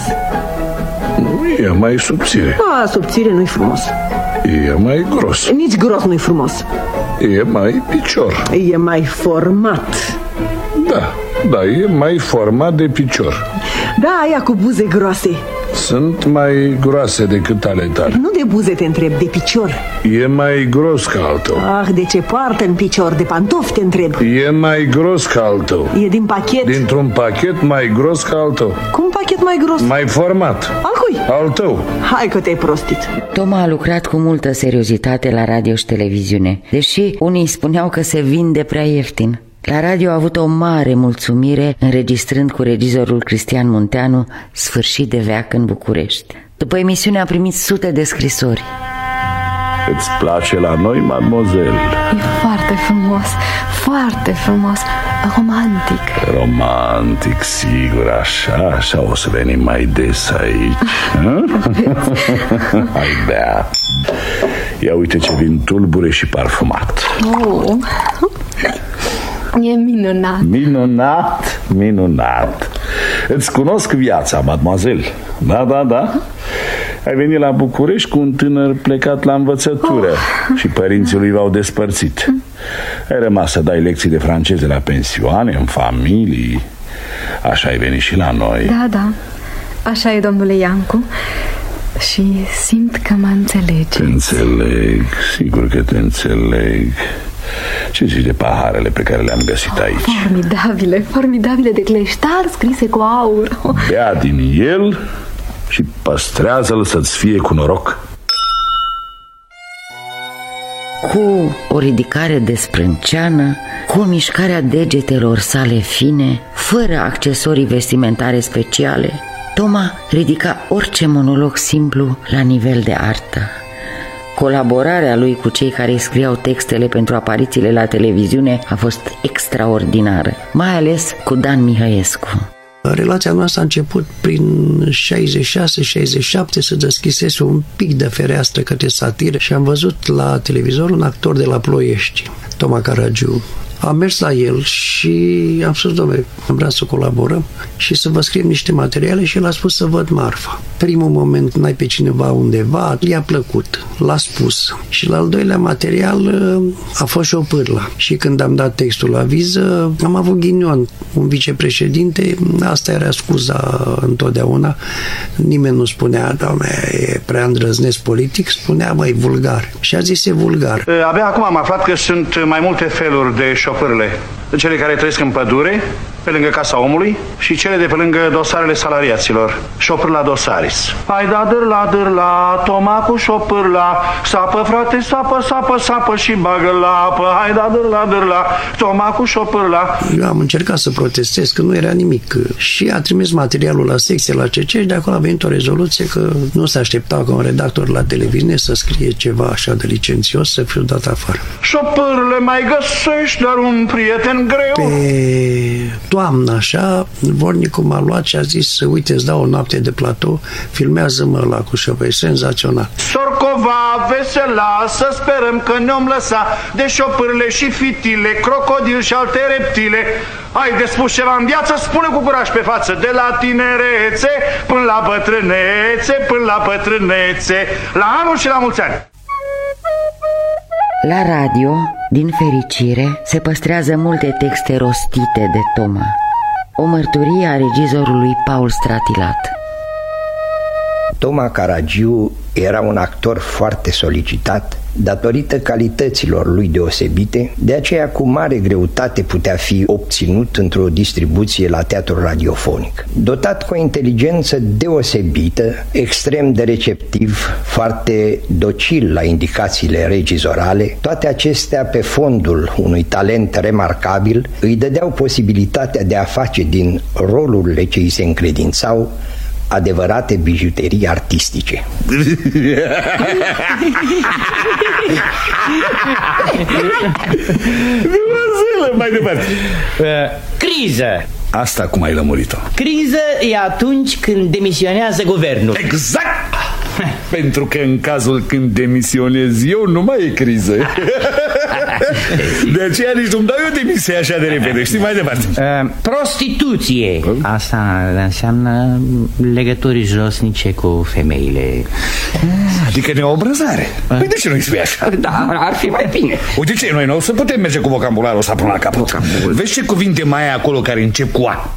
Speaker 9: E mai subțire.
Speaker 8: A, subțire nu-i frumos.
Speaker 9: E mai gros.
Speaker 8: Nici gros nu-i frumos.
Speaker 9: E mai picior.
Speaker 8: E mai format.
Speaker 9: Da, da, e mai format de picior.
Speaker 8: Da, aia cu buze groase.
Speaker 9: Sunt mai groase decât ale tale.
Speaker 8: Nu de buze te întreb, de picior.
Speaker 9: E mai gros ca al tău.
Speaker 8: Ah, de ce poartă în picior? De pantofi te întreb.
Speaker 9: E mai gros ca al tău.
Speaker 8: E din pachet?
Speaker 9: Dintr-un pachet mai gros ca al tău.
Speaker 8: Cum pachet mai gros?
Speaker 9: Mai format.
Speaker 8: Al cui?
Speaker 9: Al tău.
Speaker 8: Hai că te-ai prostit.
Speaker 5: Toma a lucrat cu multă seriozitate la radio și televiziune, deși unii spuneau că se vinde prea ieftin. La radio a avut o mare mulțumire înregistrând cu regizorul Cristian Munteanu Sfârșit de veac în București. După emisiune a primit sute de scrisori.
Speaker 12: Îți place la noi, mademoiselle?
Speaker 19: E foarte frumos, foarte frumos, romantic.
Speaker 12: Romantic, sigur, așa, așa o să venim mai des aici. Hai, bea. Ia uite ce vin tulbure și parfumat.
Speaker 3: Oh. E minunat.
Speaker 12: Minunat, minunat. Îți cunosc viața, mademoiselle. Da, da, da. Ai venit la București cu un tânăr plecat la învățătură oh. și părinții lui v-au despărțit. Ai rămas să dai lecții de franceză la pensioane, în familii. Așa ai venit și la noi.
Speaker 3: Da, da. Așa e, domnule Iancu. Și simt că mă înțelegi.
Speaker 12: Te înțeleg, sigur că te înțeleg. Ce zici de paharele pe care le-am găsit aici?
Speaker 3: Formidabile, formidabile, de cleștar scrise cu aur.
Speaker 12: Bea din el și păstrează-l să-ți fie cu noroc.
Speaker 5: Cu o ridicare de sprânceană, cu o mișcare a degetelor sale fine, fără accesorii vestimentare speciale, Toma ridica orice monolog simplu la nivel de artă. Colaborarea lui cu cei care îi scriau textele pentru aparițiile la televiziune a fost extraordinară, mai ales cu Dan Mihăescu.
Speaker 21: Relația noastră a început prin șaizeci și șase șaizeci și șapte, să deschisese un pic de fereastră către satiră și am văzut la televizor un actor de la Ploiești, Toma Caragiu. Am mers la el și am spus, dom'le, am vrea să colaborăm și să vă scriem niște materiale și el a spus să văd marfa. Primul moment, n-ai pe cineva undeva, i-a plăcut, l-a spus. Și la al doilea material a fost și o pârlă. Și când am dat textul la viză, am avut ghinion. Un vicepreședinte, asta era scuza întotdeauna. Nimeni nu spunea, doamne, e prea îndrăznesc politic, spunea, băi, vulgar. Și a zis, e vulgar.
Speaker 10: Abia acum am aflat că sunt mai multe feluri de șopârle. Cele care trăiesc în pădure, pe lângă Casa Omului, și cele de pe lângă dosarele salariaților. Șopârla dosaris. Hai da dârla, dârla, Toma cu șopârla, sapă frate, sapă, sapă, sapă și bagă la apă. Hai da dârla, dârla, Toma cu șopârla.
Speaker 21: Eu am încercat să protestez, că nu era nimic. Și a trimis materialul la secție, la C C, și de acolo a venit o rezoluție că nu se aștepta ca un redactor la televiziune să scrie ceva așa de licențios să fiu dat afară.
Speaker 10: Șopârle mai găsești, dar un prieten greu.
Speaker 21: Pe toamnă, așa, vornicul m-a luat și a zis, uite, îți dau o noapte de platou, filmează-mă ăla cu șopăi, senzațional.
Speaker 10: Sorcova, vesela, să sperăm că ne-om lăsa de șopârle și fitile, crocodil și alte reptile. Ai de spus ceva în viață, spune cu curaj pe față, de la tinerețe până la bătrânețe, până la bătrânețe, la anul și la mulți ani.
Speaker 5: La radio, din fericire, se păstrează multe texte rostite de Toma. O mărturie a regizorului Paul Stratilat.
Speaker 6: Toma Caragiu era un actor foarte solicitat datorită calităților lui deosebite, de aceea cu mare greutate putea fi obținut într-o distribuție la teatrul radiofonic. Dotat cu o inteligență deosebită, extrem de receptiv, foarte docil la indicațiile regizorale, toate acestea pe fondul unui talent remarcabil îi dădeau posibilitatea de a face din rolurile ce îi se încredințau adevărate bijuterii artistice.
Speaker 12: Mai departe.
Speaker 11: Criză.
Speaker 12: Asta cum ai lămurit-o?
Speaker 11: Criză e atunci când demisionează guvernul.
Speaker 12: Exact! Pentru că în cazul când demisionez eu nu mai e criză. De aceea nici nu-mi dau eu demisia așa de repede. Știi, mai departe.
Speaker 11: uh, Prostituție. Asta înseamnă legături josnice cu femeile.
Speaker 12: Adică neobrăzare. uh. Păi de ce nu-i spui așa?
Speaker 11: Da, ar fi mai bine.
Speaker 12: Uite ce, noi nu o să putem merge cu vocabularul ăsta până la capăt. Vezi ce cuvinte mai ai acolo care încep cu A.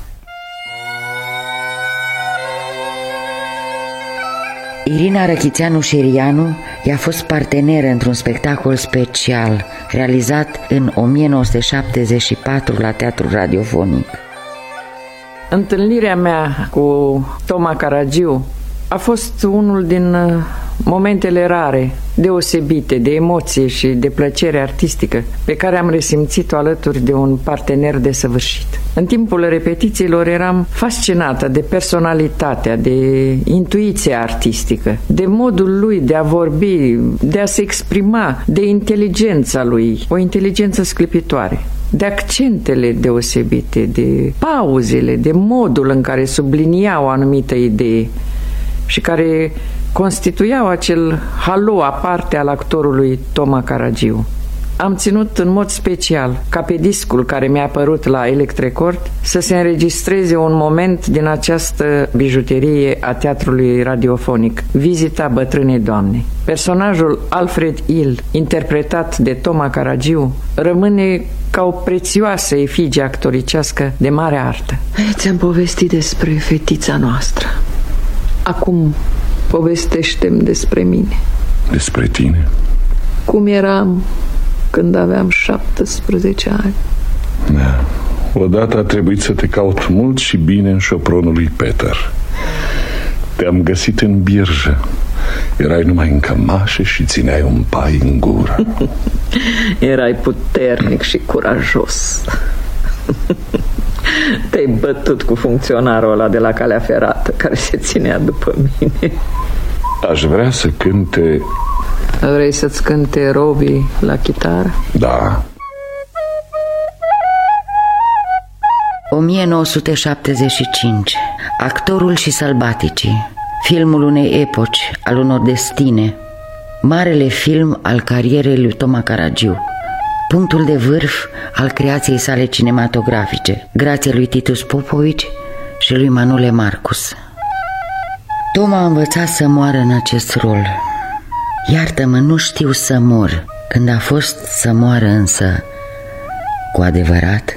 Speaker 5: Irina Răchițeanu-Șerianu i-a fost parteneră într-un spectacol special realizat în o mie nouă sute șaptezeci și patru la Teatrul Radiofonic.
Speaker 14: Întâlnirea mea cu Toma Caragiu a fost unul din momentele rare, deosebite, de emoție și de plăcere artistică, pe care am resimțit-o alături de un partener desăvârșit. În timpul repetițiilor eram fascinată de personalitatea, de intuiția artistică, de modul lui de a vorbi, de a se exprima, de inteligența lui, o inteligență sclipitoare, de accentele deosebite, de pauzele, de modul în care sublinia o anumită idee și care constituiau acel halo aparte al actorului Toma Caragiu. Am ținut în mod special ca pe discul care mi-a apărut la Electrecord să se înregistreze un moment din această bijuterie a teatrului radiofonic, Vizita bătrânei doamne. Personajul Alfred Ill, interpretat de Toma Caragiu, rămâne ca o prețioasă efigie actoricească de mare artă.
Speaker 2: Ți-am povestit despre fetița noastră. Acum povestește-mi despre mine.
Speaker 12: Despre tine?
Speaker 2: Cum eram când aveam șaptesprezece ani.
Speaker 12: Da. Odată a trebuit să te caut mult și bine în șopronul lui Peter. Te-am găsit în birjă. Erai numai în cămașă și țineai un pai în gură.
Speaker 2: Erai puternic și curajos. Te-ai bătut cu funcționarul ăla de la calea ferată care se ținea după mine.
Speaker 12: Aș vrea să cânte
Speaker 14: Vrei să-ți cânte Robi la chitară?
Speaker 12: Da.
Speaker 5: o mie nouă sute șaptezeci și cinci. Actorul și sălbaticii. Filmul unei epoci, al unor destine. Marele film al carierei lui Toma Caragiu. Punctul de vârf al creației sale cinematografice, grație lui Titus Popovici și lui Manole Marcus. Toma a învățat să moară în acest rol. Iartă-mă, nu știu să mor. Când a fost să moară însă cu adevărat,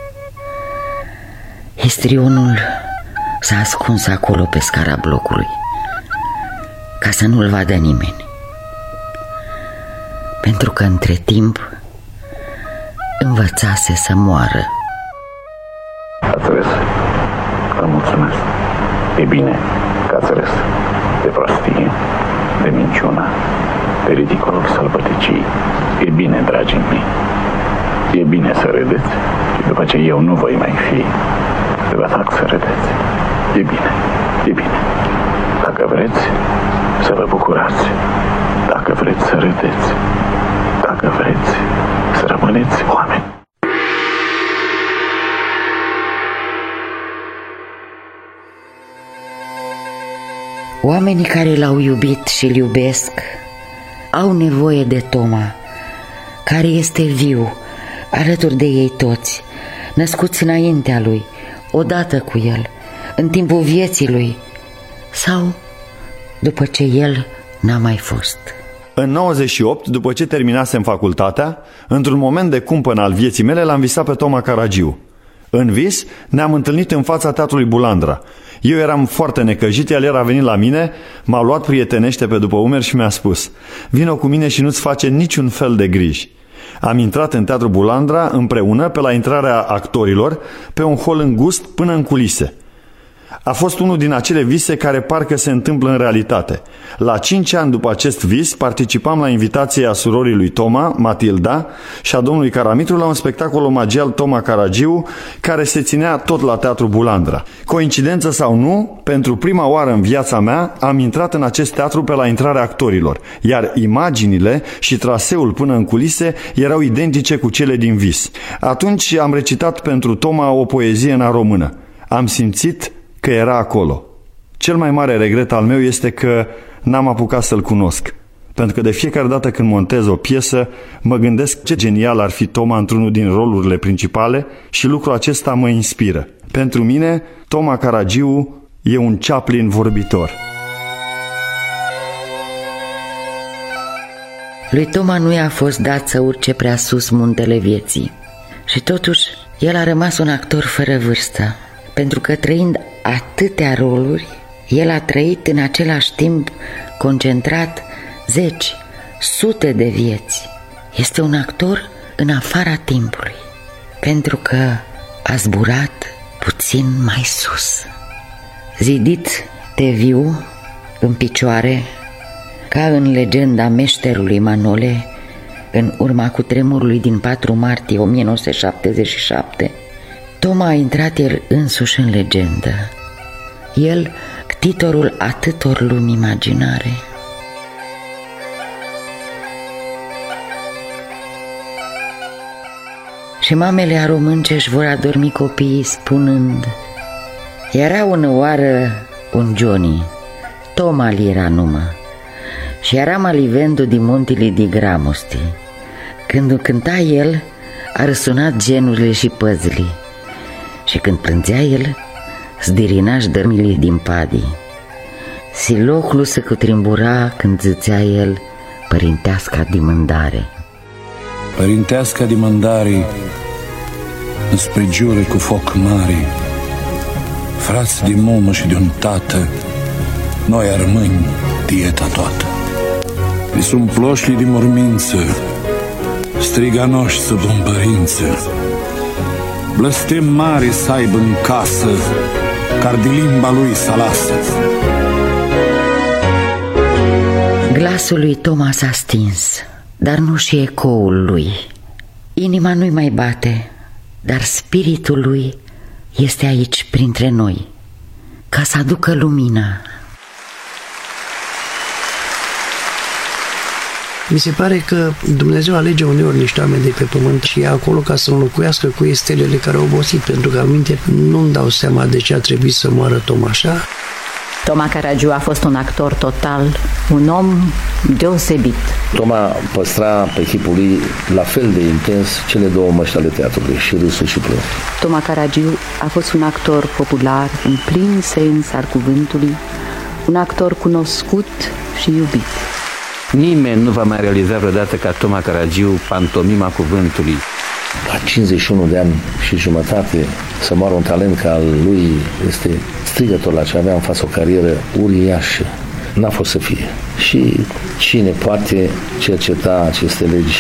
Speaker 5: histrionul s-a ascuns acolo pe scara blocului, ca să nu-l vadă nimeni. Pentru că între timp învățase să moară.
Speaker 12: Ați râs? Vă mulțumesc. E bine că ați râs de prostie, de minciună, de ridicolul sălbăticii. E bine, dragii mei. E bine să râdeți și după ce eu nu voi mai fi, vă fac să râdeți. E bine, e bine. Dacă vreți să vă bucurați, dacă vreți să râdeți, dacă vreți să rămâneți oameni.
Speaker 5: Oamenii care l-au iubit și îl iubesc au nevoie de Toma, care este viu, alături de ei toți, născuți înaintea lui, odată cu el, în timpul vieții lui sau după ce el n-a mai fost.
Speaker 13: În nouăzeci și opt, după ce terminasem facultatea, într-un moment de cumpăn al vieții mele, l-am visat pe Toma Caragiu. În vis ne-am întâlnit în fața Teatrului Bulandra. Eu eram foarte necăjit, el era venit la mine, m-a luat prietenește pe după umeri și mi-a spus: vino cu mine și nu-ți face niciun fel de griji. Am intrat în Teatrul Bulandra împreună pe la intrarea actorilor, pe un hol îngust până în culise. A fost unul din acele vise care parcă se întâmplă în realitate. La cinci ani după acest vis, participam la invitația surorii lui Toma, Matilda, și a domnului Caramitru la un spectacol omagial Toma Caragiu, care se ținea tot la Teatrul Bulandra. Coincidență sau nu, pentru prima oară în viața mea am intrat în acest teatru pe la intrarea actorilor, iar imaginile și traseul până în culise erau identice cu cele din vis. Atunci am recitat pentru Toma o poezie în a română. Am simțit că era acolo. Cel mai mare regret al meu este că n-am apucat să-l cunosc, pentru că de fiecare dată când montez o piesă, mă gândesc ce genial ar fi Toma într-unul din rolurile principale și lucrul acesta mă inspiră. Pentru mine, Toma Caragiu e un Chaplin vorbitor.
Speaker 5: Lui Toma nu i-a fost dat să urce prea sus muntele vieții și totuși el a rămas un actor fără vârstă, pentru că trăind atâtea roluri, el a trăit în același timp concentrat zeci, sute de vieți. Este un actor în afara timpului, pentru că a zburat puțin mai sus. Zidit de viu, în picioare, ca în legenda meșterului Manole, în urma cutremurului din patru martie o mie nouă sute șaptezeci și șapte, Toma a intrat el însuși în legendă. El, ctitorul atâtor lumi imaginare. Și mamele a românce își vor adormi copiii spunând: era una oară un Johnny, Toma li era numă, și era malivendu di montili di Gramosti. Când cânta el, a răsunat genurile și păzlii, și când plângea el, zdirinaș dărmilii din padii. Si locul se cutrimbura când zățea el părinteasca dimândare.
Speaker 12: Părinteasca dimândare înspre giure cu foc mare, frați de momă și de un tată, noi ar mâini dieta toată. Li sunt ploșii de mormință, striganoși să bun părință, blăstem mare să aibă în casă, car de limba lui să lasă.
Speaker 5: Glasul lui Toma s-a stins, dar nu și ecoul lui. Inima nu-i mai bate, dar spiritul lui este aici printre noi, ca să aducă lumina.
Speaker 21: Mi se pare că Dumnezeu alege uneori niște oameni de pe pământ și e acolo ca să înlocuiască cu ei stelele care au obosit, pentru că aminte nu-mi dau seama de ce a trebuit să moară Toma așa.
Speaker 2: Toma Caragiu a fost un actor total, un om deosebit.
Speaker 15: Toma păstra pe chipul lui la fel de intens cele două măști ale teatrului, și râsul și plânsul.
Speaker 2: Toma Caragiu a fost un actor popular în plin sens al cuvântului, un actor cunoscut și iubit.
Speaker 16: Nimeni nu va mai realiza vreodată ca Toma Caragiu pantomima cuvântului.
Speaker 15: La cincizeci și unu de ani și jumătate să moară un talent ca al lui este strigător la ce avea în față o carieră uriașă. N-a fost să fie. Și cine poate cerceta aceste legi?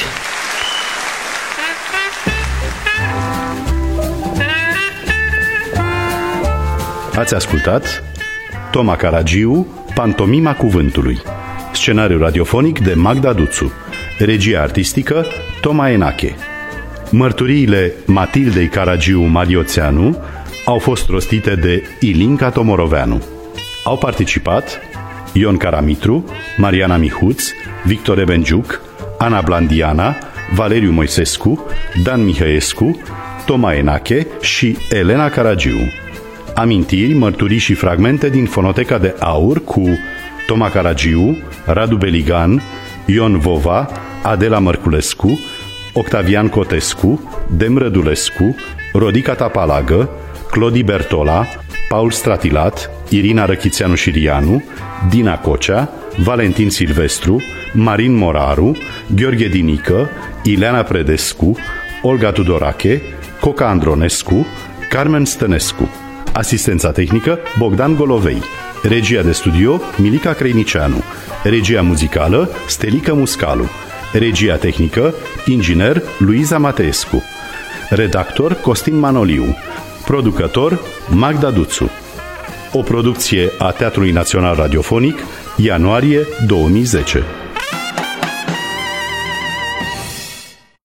Speaker 17: Ați ascultat Toma Caragiu, pantomima cuvântului. Scenariu radiofonic de Magda Duțu. Regia artistică Toma Enache. Mărturiile Matildei Caragiu Marioțeanu au fost rostite de Ilinca Tomoroveanu. Au participat Ion Caramitru, Mariana Mihuț, Victor Ebengiuc, Ana Blandiana, Valeriu Moisescu, Dan Mihăescu, Toma Enache și Elena Caragiu. Amintiri, mărturii și fragmente din Fonoteca de Aur cu Toma Caragiu, Radu Beligan, Ion Vova, Adela Mărculescu, Octavian Cotescu, Dem Rădulescu, Rodica Tapalagă, Clodi Bertola, Paul Stratilat, Irina Răchițeanu-Șirianu, Dina Cocea, Valentin Silvestru, Marin Moraru, Gheorghe Dinică, Ileana Predescu, Olga Tudorache, Coca Andronescu, Carmen Stănescu. Asistența tehnică Bogdan Golovei. Regia de studio Milica Creinicianu. Regia muzicală Stelica Muscalu. Regia tehnică inginer Luiza Mateescu. Redactor Costin Manoliu. Producător Magda Duțu. O producție a Teatrului Național Radiofonic, ianuarie două mii zece.